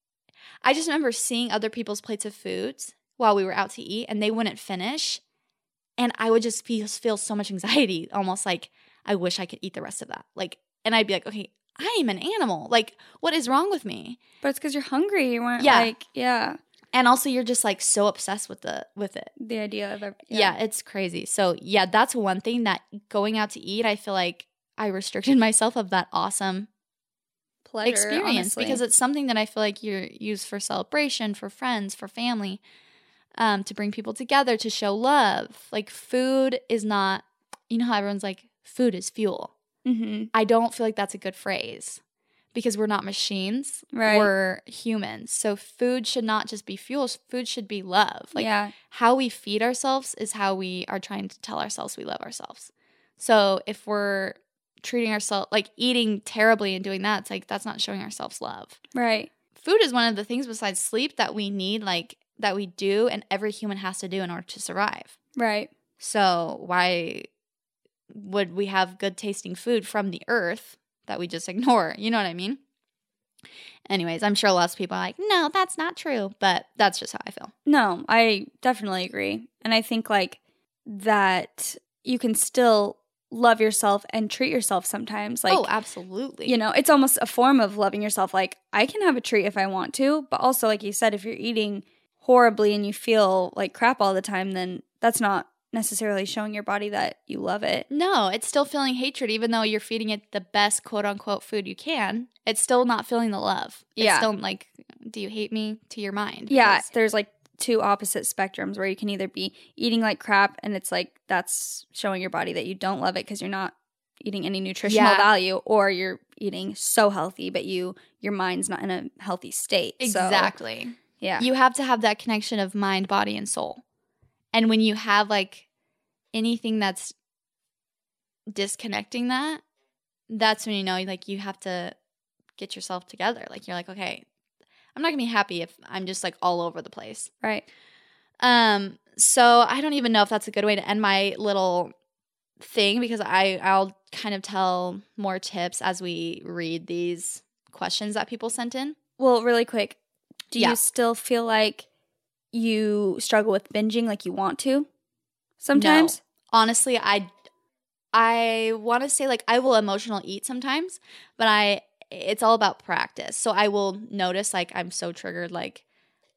I just remember seeing other people's plates of foods while we were out to eat and they wouldn't finish. And I would just feel, feel so much anxiety, almost like, I wish I could eat the rest of that. Like, and I'd be like, okay, I am an animal. Like, what is wrong with me? But it's because you're hungry. You weren't Yeah. like, yeah. And also you're just like so obsessed with the with it. The idea of every, Yeah. It's crazy. So yeah, that's one thing that going out to eat, I feel like I restricted myself of that awesome pleasure experience honestly. because it's something that I feel like you use for celebration, for friends, for family, um, to bring people together, to show love. Like food is not, you know how everyone's like, food is fuel. Mm-hmm. I don't feel like that's a good phrase because we're not machines. Right. We're humans. So food should not just be fuel. Food should be love. Like yeah. how we feed ourselves is how we are trying to tell ourselves we love ourselves. So if we're treating ourselves, like eating terribly and doing that, it's like that's not showing ourselves love. Right. Food is one of the things besides sleep that we need, like that we do and every human has to do in order to survive. Right. So why would we have good tasting food from the earth that we just ignore? You know what I mean? Anyways, I'm sure lots of people are like, no, that's not true. But that's just how I feel. No, I definitely agree. And I think like that you can still love yourself and treat yourself sometimes. Like, oh, absolutely. you know, it's almost a form of loving yourself. Like I can have a treat if I want to, but also like you said, if you're eating horribly and you feel like crap all the time, then that's not necessarily showing your body that you love it. No, it's still feeling hatred even though you're feeding it the best quote unquote food you can. It's still not feeling the love. It's Yeah. still like, do you hate me to your mind? Yeah, Because- there's like two opposite spectrums where you can either be eating like crap and it's like that's showing your body that you don't love it because you're not eating any nutritional Yeah. value, or you're eating so healthy but you your mind's not in a healthy state. So, Exactly. yeah. You have to have that connection of mind, body, and soul. And when you have like anything that's disconnecting that, that's when you know like you have to get yourself together. Like you're like, okay, I'm not gonna be happy if I'm just like all over the place. Right. Um, so I don't even know if that's a good way to end my little thing because I, I'll kind of tell more tips as we read these questions that people sent in. Well, really quick, do Yeah. you still feel like you struggle with binging like you want to sometimes? No. Honestly, I I want to say like I will emotional eat sometimes, but I it's all about practice. So I will notice like I'm so triggered, like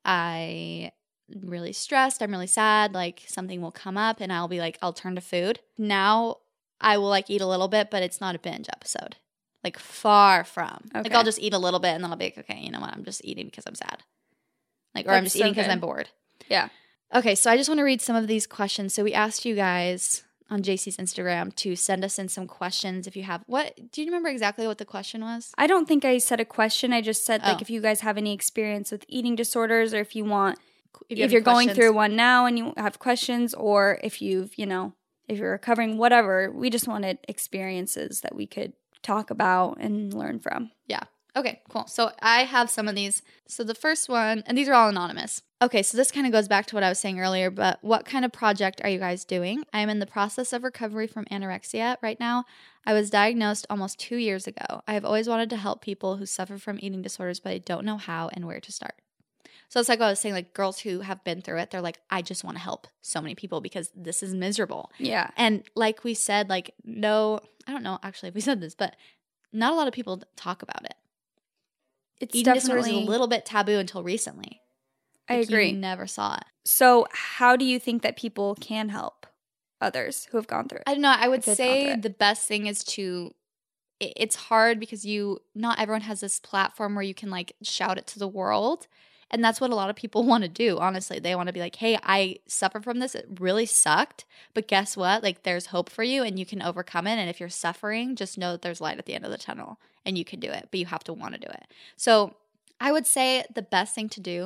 I really stressed, I'm really sad, like something will come up and I'll be like, I'll turn to food. Now I will like eat a little bit, but it's not a binge episode. Like far from. Like Okay. I'll just eat a little bit and then I'll be like, okay, you know what? I'm just eating because I'm sad. Like or I'm That's just so eating because good. I'm bored. Yeah. Okay, so I just want to read some of these questions. So we asked you guys on J C's Instagram to send us in some questions if you have. What do you remember exactly what the question was? I don't think I said a question. I just said like Oh. if you guys have any experience with eating disorders, or if you want If, if, you have you're any going questions. through one now and you have questions, or if you've, you know, if you're recovering, whatever. We just wanted experiences that we could talk about and learn from. Yeah. Okay, cool. So I have some of these. So the first one, and these are all anonymous. Okay, so this kind of goes back to what I was saying earlier, but what kind of project are you guys doing? I am in the process of recovery from anorexia right now. I was diagnosed almost two years ago. I have always wanted to help people who suffer from eating disorders, but I don't know how and where to start. So it's like what I was saying, like girls who have been through it, they're like, I just want to help so many people because this is miserable. Yeah. And like we said, like, no, I don't know actually if we said this, but not a lot of people talk about it. It's Eating disorders definitely is a little bit taboo until recently. I Like, agree. You never saw it. So, how do you think that people can help others who have gone through it? I don't know. I would If they've gone through say it. the best thing is to, it- it's hard because you, not everyone has this platform where you can like shout it to the world. And that's what a lot of people want to do, honestly. They want to be like, hey, I suffer from this. It really sucked. But guess what? Like, there's hope for you and you can overcome it. And if you're suffering, just know that there's light at the end of the tunnel and you can do it. But you have to want to do it. So I would say the best thing to do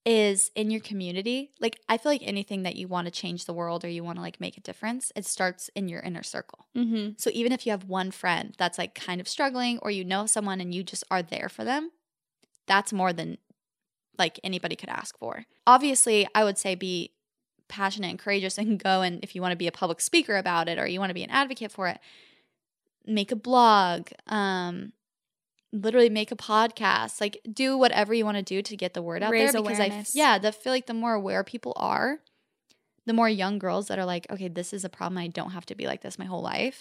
is in your community. Like, I feel like anything that you want to change the world or you want to like make a difference, it starts in your inner circle. Mm-hmm. So even if you have one friend that's like kind of struggling, or you know someone and you just are there for them, that's more than like anybody could ask for. Obviously, I would say be passionate and courageous and go, and if you want to be a public speaker about it or you want to be an advocate for it, make a blog, um, literally make a podcast, like do whatever you want to do to get the word out Raise there. Because awareness. I, yeah, I feel like the more aware people are, the more young girls that are like, okay, this is a problem. I don't have to be like this my whole life,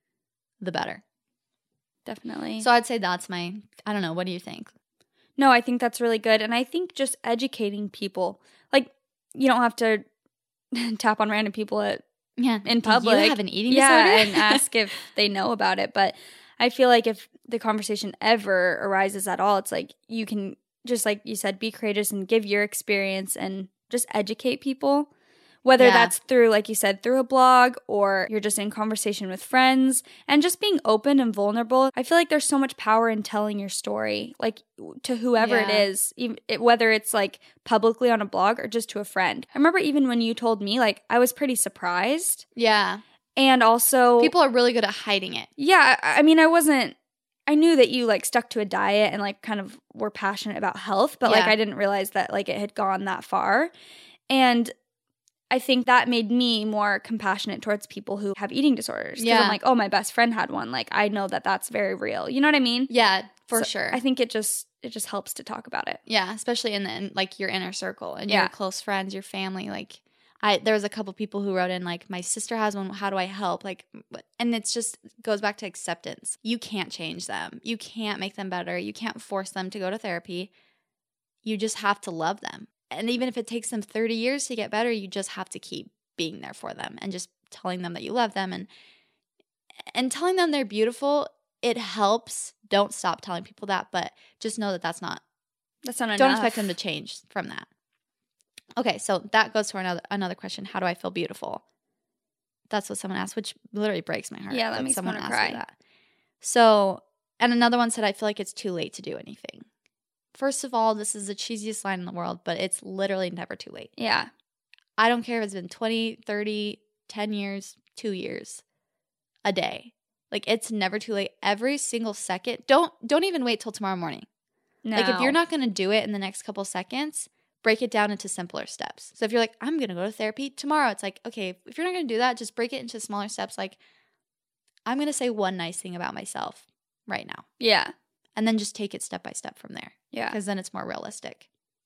the better. Definitely. So I'd say that's my, I don't know. What do you think? No, I think that's really good. And I think just educating people, like you don't have to tap on random people at Yeah, in public. Do you have an eating yeah, disorder? and ask if they know about it. But I feel like if the conversation ever arises at all, it's like you can just, like you said, be courageous and give your experience and just educate people. Whether Yeah. that's through, like you said, through a blog, or you're just in conversation with friends, and just being open and vulnerable. I feel like there's so much power in telling your story, like to whoever it Yeah. is, even it, whether it's like publicly on a blog or just to a friend. I remember even when you told me, like I was pretty surprised. Yeah. And also, People are really good at hiding it. yeah, I I mean, I wasn't, I knew that you like stuck to a diet and like kind of were passionate about health, but like Yeah. I didn't realize that like it had gone that far. And I think that made me more compassionate towards people who have eating disorders. 'Cause Yeah. I'm like, oh, my best friend had one. Like, I know that that's very real. You know what I mean? Yeah, for So sure. I think it just, it just helps to talk about it. Yeah, especially in the in, like your inner circle and Yeah. your close friends, your family. Like, I there was a couple people who wrote in like, my sister has one. How do I help? Like, and it's just goes back to acceptance. You can't change them. You can't make them better. You can't force them to go to therapy. You just have to love them. And even if it takes them thirty years to get better, you just have to keep being there for them and just telling them that you love them and and telling them they're beautiful. It helps. Don't stop telling people that, but just know that that's not. That's not enough. Don't expect them to change from that. Okay, so that goes to another another question. How do I feel beautiful? That's what someone asked, which literally breaks my heart. Yeah, that makes me someone wanna asked cry. me that. So, and another one said, I feel like it's too late to do anything. First of all, this is the cheesiest line in the world, but it's literally never too late. Yeah. I don't care if it's been twenty, thirty, ten years, two years, a day. Like, it's never too late. Every single second. Don't don't even wait till tomorrow morning. No. Like, if you're not going to do it in the next couple seconds, break it down into simpler steps. So if you're like, I'm going to go to therapy tomorrow, it's like, okay, if you're not going to do that, just break it into smaller steps. Like, I'm going to say one nice thing about myself right now. Yeah. And then just take it step by step from there. Yeah. Because then it's more realistic.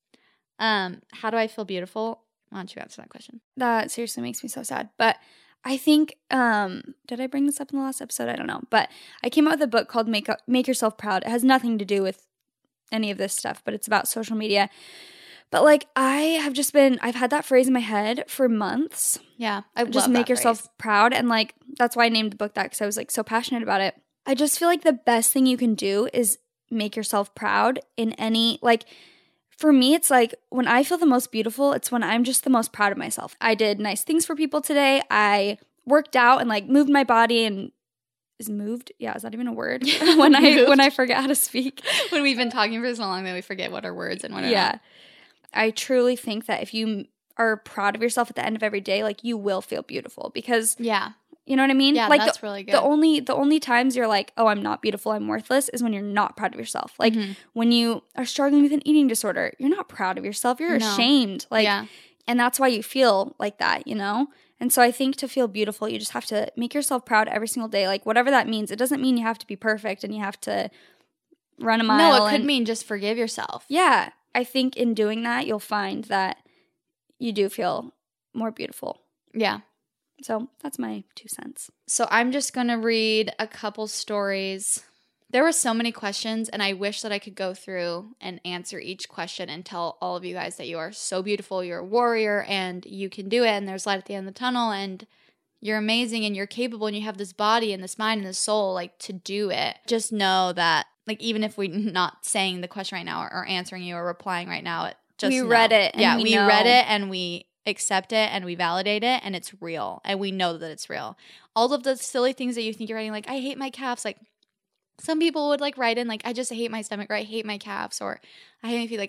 Um, how do I feel beautiful? Why don't you answer that question? That seriously makes me so sad. But I think, um, did I bring this up in the last episode? I don't know. But I came out with a book called Make, Up, Make Yourself Proud. It has nothing to do with any of this stuff, but it's about social media. But like, I have just been, I've had that phrase in my head for months. Yeah. I Just love make that yourself phrase. proud. And like, that's why I named the book that, because I was like so passionate about it. I just feel like the best thing you can do is make yourself proud in any, like, for me, it's like when I feel the most beautiful, it's when I'm just the most proud of myself. I did nice things for people today. I worked out and like moved my body and is moved. Yeah, is that even a word? when I Moved. when I forget how to speak. When we've been talking for so long that we forget what are words and what are Yeah. not. I truly think that if you are proud of yourself at the end of every day, like you will feel beautiful because Yeah. you know what I mean? Yeah, like that's the, really good. The only the only times you're like, oh, I'm not beautiful, I'm worthless, is when you're not proud of yourself. Like Mhm. when you are struggling with an eating disorder, you're not proud of yourself. You're No. ashamed. Like, Yeah. and that's why you feel like that, you know? And so I think to feel beautiful, you just have to make yourself proud every single day. Like whatever that means. It doesn't mean you have to be perfect and you have to run a mile. No, it could and- mean just forgive yourself. Yeah. I think in doing that, you'll find that you do feel more beautiful. Yeah. So that's my two cents. So I'm just going to read a couple stories. There were so many questions, and I wish that I could go through and answer each question and tell all of you guys that you are so beautiful, you're a warrior, and you can do it, and there's light at the end of the tunnel, and you're amazing, and you're capable, and you have this body and this mind and this soul, like, to do it. Just know that, like, even if we're not saying the question right now or, or answering you or replying right now, it just We know. read it and yeah, we we know. read it, and we accept it and we validate it, and it's real, and we know that it's real. All of the silly things that you think you're writing, like, I hate my calves, like, some people would like write in like, I just hate my stomach, or I hate my calves, or I hate my feet. Like,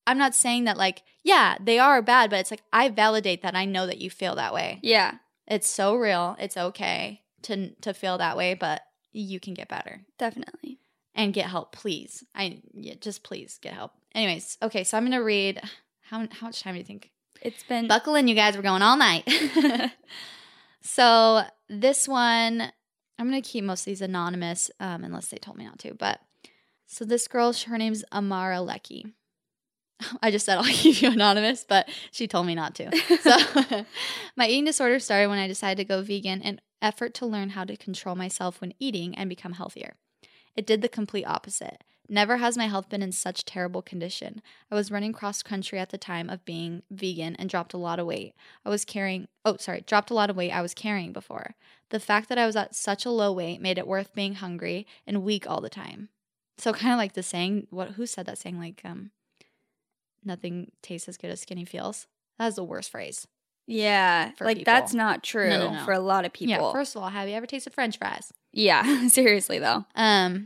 I'm not saying that like, yeah, they are bad, but it's like I validate that. I know that you feel that way. Yeah. It's so real. It's okay to to feel that way, but you can get better. Definitely. And get help, please. I yeah, just please get help. Anyways, okay, so I'm going to read how how much time do you think? It's been Buckle in, you guys. We're going all night. So this one, I'm going to keep most of these anonymous um, unless they told me not to. But so this girl, her name's Amara Lecky. I just said I'll keep you anonymous, but she told me not to. So my eating disorder started when I decided to go vegan in an effort to learn how to control myself when eating and become healthier. It did the complete opposite. Never has my health been in such terrible condition. I was running cross country at the time of being vegan and dropped a lot of weight. I was carrying, oh, sorry, dropped a lot of weight I was carrying before. The fact that I was at such a low weight made it worth being hungry and weak all the time. So kind of like the saying, what? Who said that saying? Like, um, nothing tastes as good as skinny feels. That is the worst phrase. Yeah. For like people. that's not true No, no, no. for a lot of people. Yeah, first of all, have you ever tasted French fries? Yeah, seriously though. Um,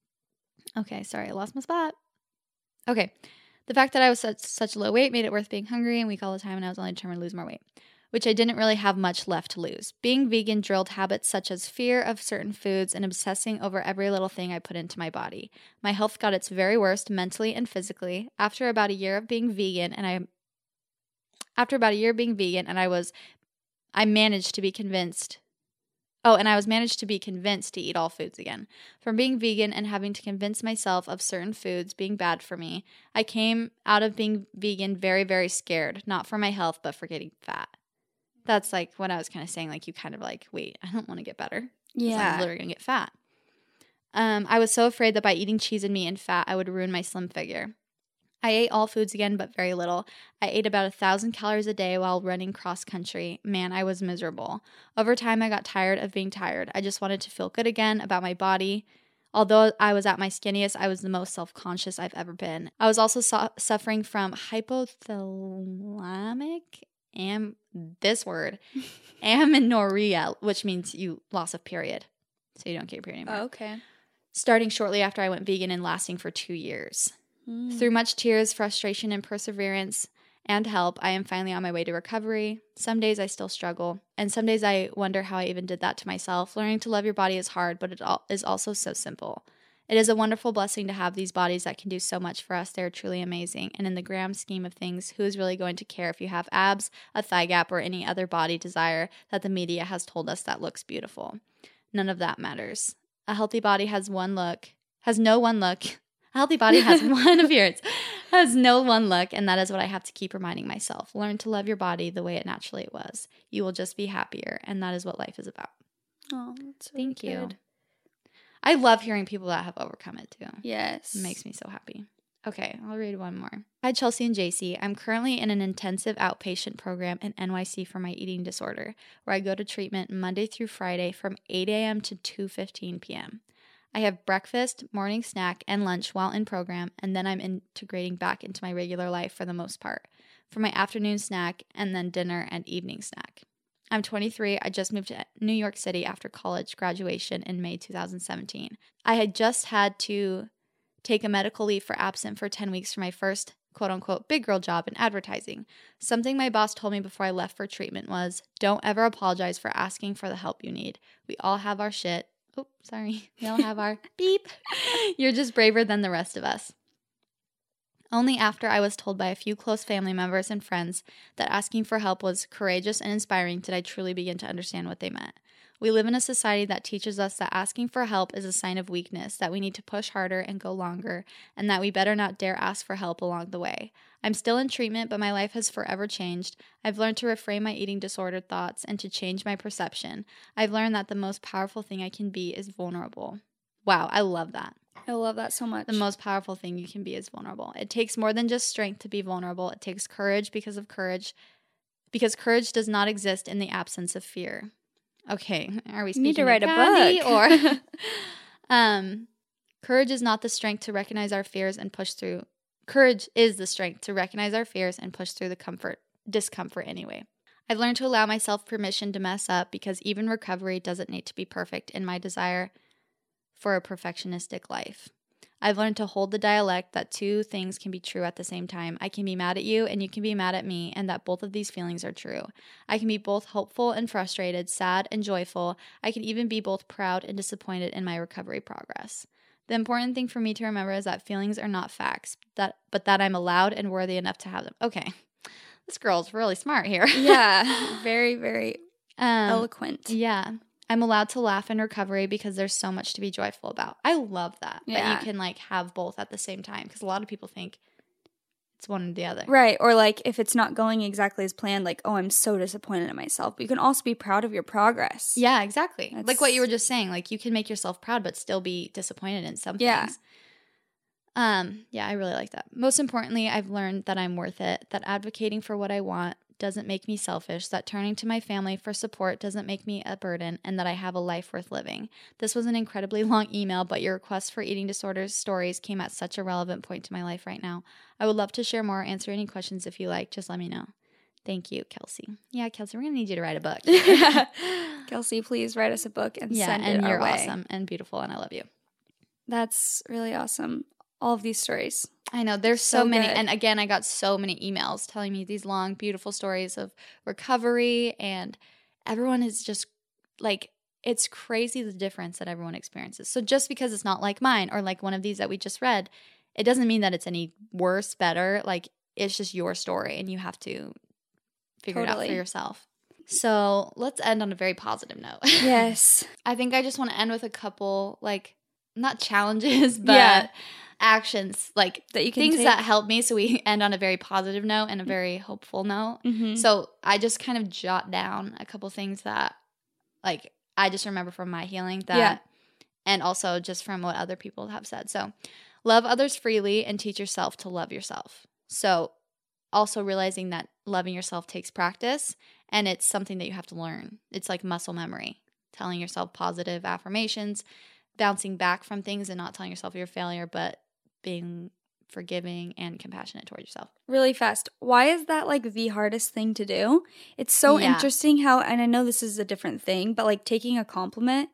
okay, sorry, I lost my spot. Okay, the fact that I was such, such low weight made it worth being hungry and weak all the time, and I was only determined to lose more weight, which I didn't really have much left to lose. Being vegan drilled habits such as fear of certain foods and obsessing over every little thing I put into my body. My health got its very worst mentally and physically. After about a year of being vegan, and I, after about a year of being vegan, and I was, I managed to be convinced. Oh, and I was managed to be convinced to eat all foods again. From being vegan and having to convince myself of certain foods being bad for me, I came out of being vegan very, very scared, not for my health, but for getting fat. That's like what I was kind of saying, like you kind of like, wait, I don't want to get better. Yeah. I'm literally going to get fat. Um, I was so afraid that by eating cheese and meat and fat, I would ruin my slim figure. I ate all foods again, but very little. I ate about a thousand calories a day while running cross country. Man, I was miserable. Over time, I got tired of being tired. I just wanted to feel good again about my body. Although I was at my skinniest, I was the most self-conscious I've ever been. I was also su- suffering from hypothalamic, am this word, amenorrhea, which means you loss of period. So you don't get your period anymore. Oh, okay. Starting shortly after I went vegan and lasting for two years. Mm. Through much tears, frustration, and perseverance and help, I am finally on my way to recovery. Some days I still struggle, and some days I wonder how I even did that to myself. Learning to love your body is hard, but it is also so simple. It is a wonderful blessing to have these bodies that can do so much for us. They are truly amazing, and in the grand scheme of things, who is really going to care if you have abs, a thigh gap, or any other body desire that the media has told us that looks beautiful? None of that matters. A healthy body has one look, has no one look. A healthy body has one appearance, has no one look, and that is what I have to keep reminding myself. Learn to love your body the way it naturally was. You will just be happier, and that is what life is about. Oh, that's really Thank you. good. I love hearing people that have overcome it, too. Yes. It makes me so happy. Okay, I'll read one more. Hi, Chelsea and J C. I'm currently in an intensive outpatient program in N Y C for my eating disorder, where I go to treatment Monday through Friday from eight a.m. to two fifteen p.m. I have breakfast, morning snack, and lunch while in program, and then I'm integrating back into my regular life for the most part, for my afternoon snack, and then dinner and evening snack. I'm twenty-three. I just moved to New York City after college graduation in May two thousand seventeen. I had just had to take a medical leave for absent for ten weeks for my first quote-unquote big girl job in advertising. Something my boss told me before I left for treatment was, don't ever apologize for asking for the help you need. We all have our shit. Oh, sorry. We all have our beep. You're just braver than the rest of us. Only after I was told by a few close family members and friends that asking for help was courageous and inspiring did I truly begin to understand what they meant. We live in a society that teaches us that asking for help is a sign of weakness, that we need to push harder and go longer, and that we better not dare ask for help along the way. I'm still in treatment, but my life has forever changed. I've learned to reframe my eating disorder thoughts and to change my perception. I've learned that the most powerful thing I can be is vulnerable. Wow, I love that. I love that so much. The most powerful thing you can be is vulnerable. It takes more than just strength to be vulnerable. It takes courage because of courage, because courage does not exist in the absence of fear. Okay, are we speaking need to write to a Gandhi, book? or um, courage is not the strength to recognize our fears and push through. Courage is the strength to recognize our fears and push through the comfort, discomfort anyway. I've learned to allow myself permission to mess up because even recovery doesn't need to be perfect in my desire for a perfectionistic life. I've learned to hold the dialect that two things can be true at the same time. I can be mad at you and you can be mad at me, and that both of these feelings are true. I can be both hopeful and frustrated, sad and joyful. I can even be both proud and disappointed in my recovery progress. The important thing for me to remember is that feelings are not facts, that but that I'm allowed and worthy enough to have them. Okay. This girl's really smart here. Yeah. Very, very um, eloquent. Yeah. I'm allowed to laugh in recovery because there's so much to be joyful about. I love that. Yeah. That you can like have both at the same time, because a lot of people think it's one or the other. Right. Or like if it's not going exactly as planned, like, oh, I'm so disappointed in myself. But you can also be proud of your progress. Yeah, exactly. That's- Like what you were just saying. Like you can make yourself proud but still be disappointed in some Yeah. things. Um, yeah, I really like that. Most importantly, I've learned that I'm worth it, that advocating for what I want doesn't make me selfish, that turning to my family for support doesn't make me a burden, and that I have a life worth living. This was an incredibly long email, but your request for eating disorders stories came at such a relevant point to my life right now. I would love to share more, answer any questions if you like. Just let me know. Thank you, Kelsey. Yeah, Kelsey, we're going to need you to write a book. Kelsey, please write us a book and yeah, send and it you're our way. awesome and beautiful, and I love you. That's really awesome. All of these stories. I know, there's so, So many. good. And again, I got so many emails telling me these long, beautiful stories of recovery, and everyone is just like, it's crazy the difference that everyone experiences. So just because it's not like mine or like one of these that we just read, it doesn't mean that it's any worse, better. Like, it's just your story and you have to figure it out Totally. for yourself. So let's end on a very positive note. Yes. I think I just want to end with a couple, like, not challenges, but Yeah. actions, like That you can things take. that help me, so we end on a very positive note and a very hopeful note. Mhm. So I just kind of jot down a couple things that, like, I just remember from my healing that, Yeah. and also just from what other people have said. So love others freely and teach yourself to love yourself. So also realizing that loving yourself takes practice, and it's something that you have to learn. It's like muscle memory, telling yourself positive affirmations, bouncing back from things and not telling yourself you're a failure, but being forgiving and compassionate towards yourself. Really fast. Why is that like the hardest thing to do? It's so Yeah. interesting how, and I know this is a different thing, but like taking a compliment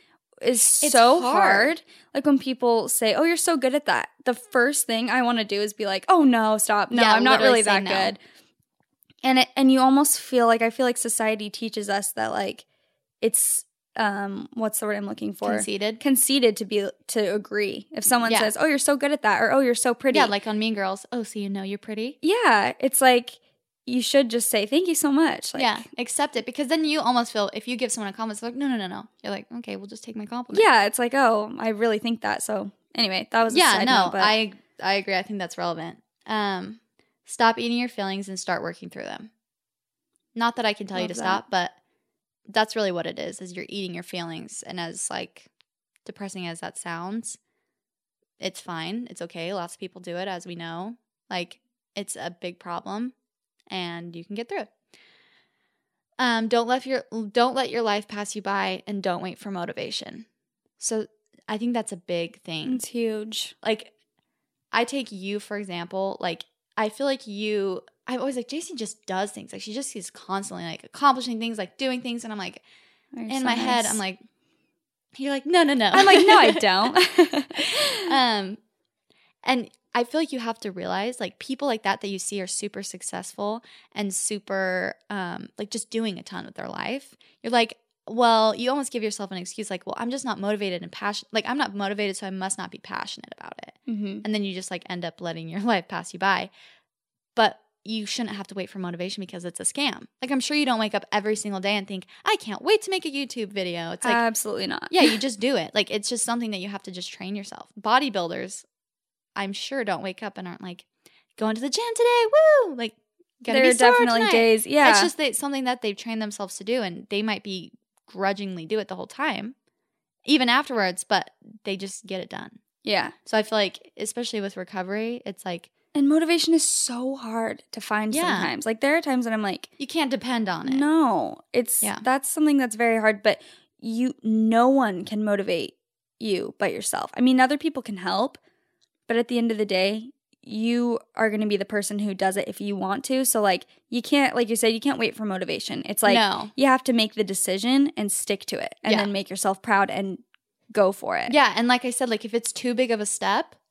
is It's so hard. hard. Like when people say, oh, you're so good at that. The first thing I want to do is be like, oh no, stop. No, Yeah, I'm not literally really say that no. good. And it, and you almost feel like, I feel like society teaches us that like it's, um, what's the word I'm looking for? Conceited. Conceited to be, to agree. If someone Yeah. says, oh, you're so good at that, or oh, you're so pretty. Yeah, like on Mean Girls. Oh, so you know you're pretty? Yeah, it's like you should just say thank you so much. Like, yeah, accept it, because then you almost feel, if you give someone a compliment, it's like, no, no, no, no. You're like, okay, we'll just take my compliment. yeah, it's like, oh, I really think that. So anyway, that was a Yeah, side no, note, but I I agree. I think that's relevant. Um, stop eating your feelings and start working through them. Not that I can tell you Love to that. stop, but that's really what it is, is you're eating your feelings. And as like depressing as that sounds, it's fine. It's okay. Lots of people do it, as we know. Like, it's a big problem and you can get through it. Um, don't let your don't let your life pass you by, and don't wait for motivation. So I think that's a big thing. it's huge. Like, I take you, for example, like, I feel like you, I'm always like, J C just does things. Like, she just is constantly, like, accomplishing things, like, doing things. And I'm like, You're in so my head, nice. I'm like, you're like, no, no, no. I'm like, no, I don't. um, and I feel like you have to realize, like, people like that that you see are super successful and super, um, like, just doing a ton with their life. You're like, well, you almost give yourself an excuse, like, well, I'm just not motivated and passionate. Like, I'm not motivated, so I must not be passionate about it. Mm-hmm. And then you just, like, end up letting your life pass you by. But you shouldn't have to wait for motivation, because it's a scam. Like, I'm sure you don't wake up every single day and think, I can't wait to make a YouTube video. It's like, Absolutely not. yeah, you just do it. Like, it's just something that you have to just train yourself. Bodybuilders, I'm sure, don't wake up and aren't like, going to the gym today, woo! Like, gotta There be are sore definitely tonight. days. Yeah. It's just that something that they've trained themselves to do, and they might be grudgingly do it the whole time, even afterwards, but they just get it done. yeah. So I feel like, especially with recovery, it's like, And motivation is so hard to find Yeah. sometimes. Like, there are times that I'm like, you can't depend on it. no, it's, Yeah. that's something that's very hard, but you, no one can motivate you but yourself. I mean, other people can help, but at the end of the day, you are going to be the person who does it if you want to. So, like, you can't, like you said, you can't wait for motivation. It's like, No. you have to make the decision and stick to it, and Yeah. then make yourself proud and go for it. Yeah, and like I said, like, if it's too big of a step,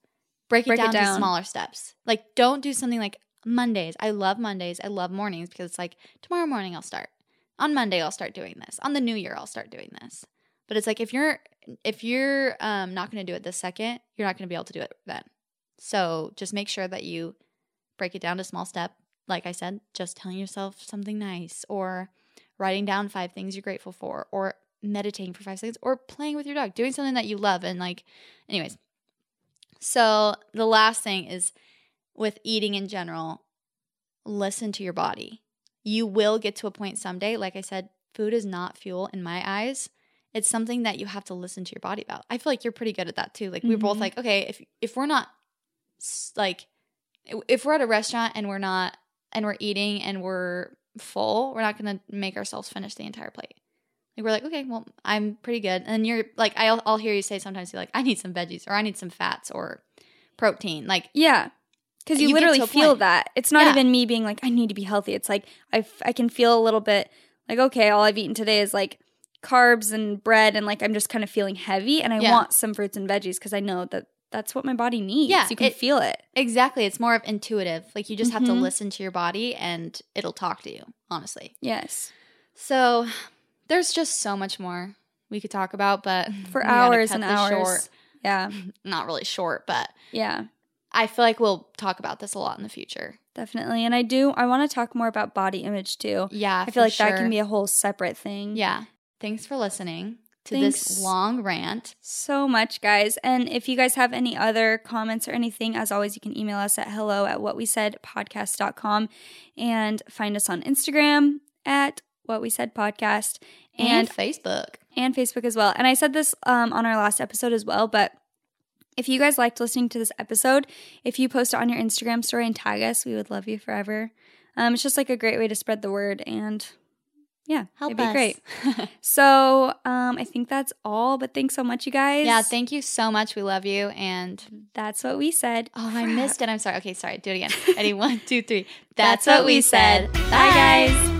break it, Break it down, to down. smaller steps. Like, don't do something like Mondays. I love Mondays. I love mornings because it's like, tomorrow morning I'll start. On Monday I'll start doing this. On the new year I'll start doing this. But it's like, if you're if you're um, not going to do it this second, you're not going to be able to do it then. So just make sure that you break it down to small step. Like I said, just telling yourself something nice, or writing down five things you're grateful for, or meditating for five seconds, or playing with your dog, doing something that you love. And like, anyways. So the last thing is, with eating in general, listen to your body. You will get to a point someday, like I said, food is not fuel in my eyes. It's something that you have to listen to your body about. I feel like you're pretty good at that too. Like, we're both like, okay, if if we're not like, if we're at a restaurant and we're not, and we're eating and we're full, we're not going to make ourselves finish the entire plate. Like, we're like, okay, well, I'm pretty good. And you're like, I'll, I'll hear you say sometimes, you're like, I need some veggies, or I need some fats or protein. Like, Yeah. Because you, You get literally to a feel point. that. It's not Yeah. even me being like, I need to be healthy. It's like, I, f- I can feel a little bit like, okay, all I've eaten today is like carbs and bread, and like I'm just kind of feeling heavy, and I Yeah. want some fruits and veggies because I know that that's what my body needs. Yeah, You can it- feel it. exactly. It's more of intuitive. Like, you just have to Mhm. listen to your body and it'll talk to you, honestly. Yes. So there's just so much more we could talk about, but For we gotta hours cut and this hours. short. Yeah. Not really short, but Yeah. I feel like we'll talk about this a lot in the future. Definitely. And I do, I want to talk more about body image too. Yeah, I for feel like sure. that can be a whole separate thing. Yeah. Thanks for listening to Thanks. this long rant. So much, guys. And if you guys have any other comments or anything, as always, you can email us at hello at what we said podcast dot com, and find us on Instagram at what we said podcast, And, and Facebook. and Facebook as well. And I said this um, on our last episode as well, but if you guys liked listening to this episode, if you post it on your Instagram story and tag us, we would love you forever. Um, it's just like a great way to spread the word, and yeah, Help it'd be us. great. So um, I think that's all, but thanks so much, you guys. Yeah, thank you so much. We love you. And That's what we said. oh, I missed it. I'm sorry. Okay, sorry. Do it again. Ready? One, two, three. That's what we said. Bye, guys.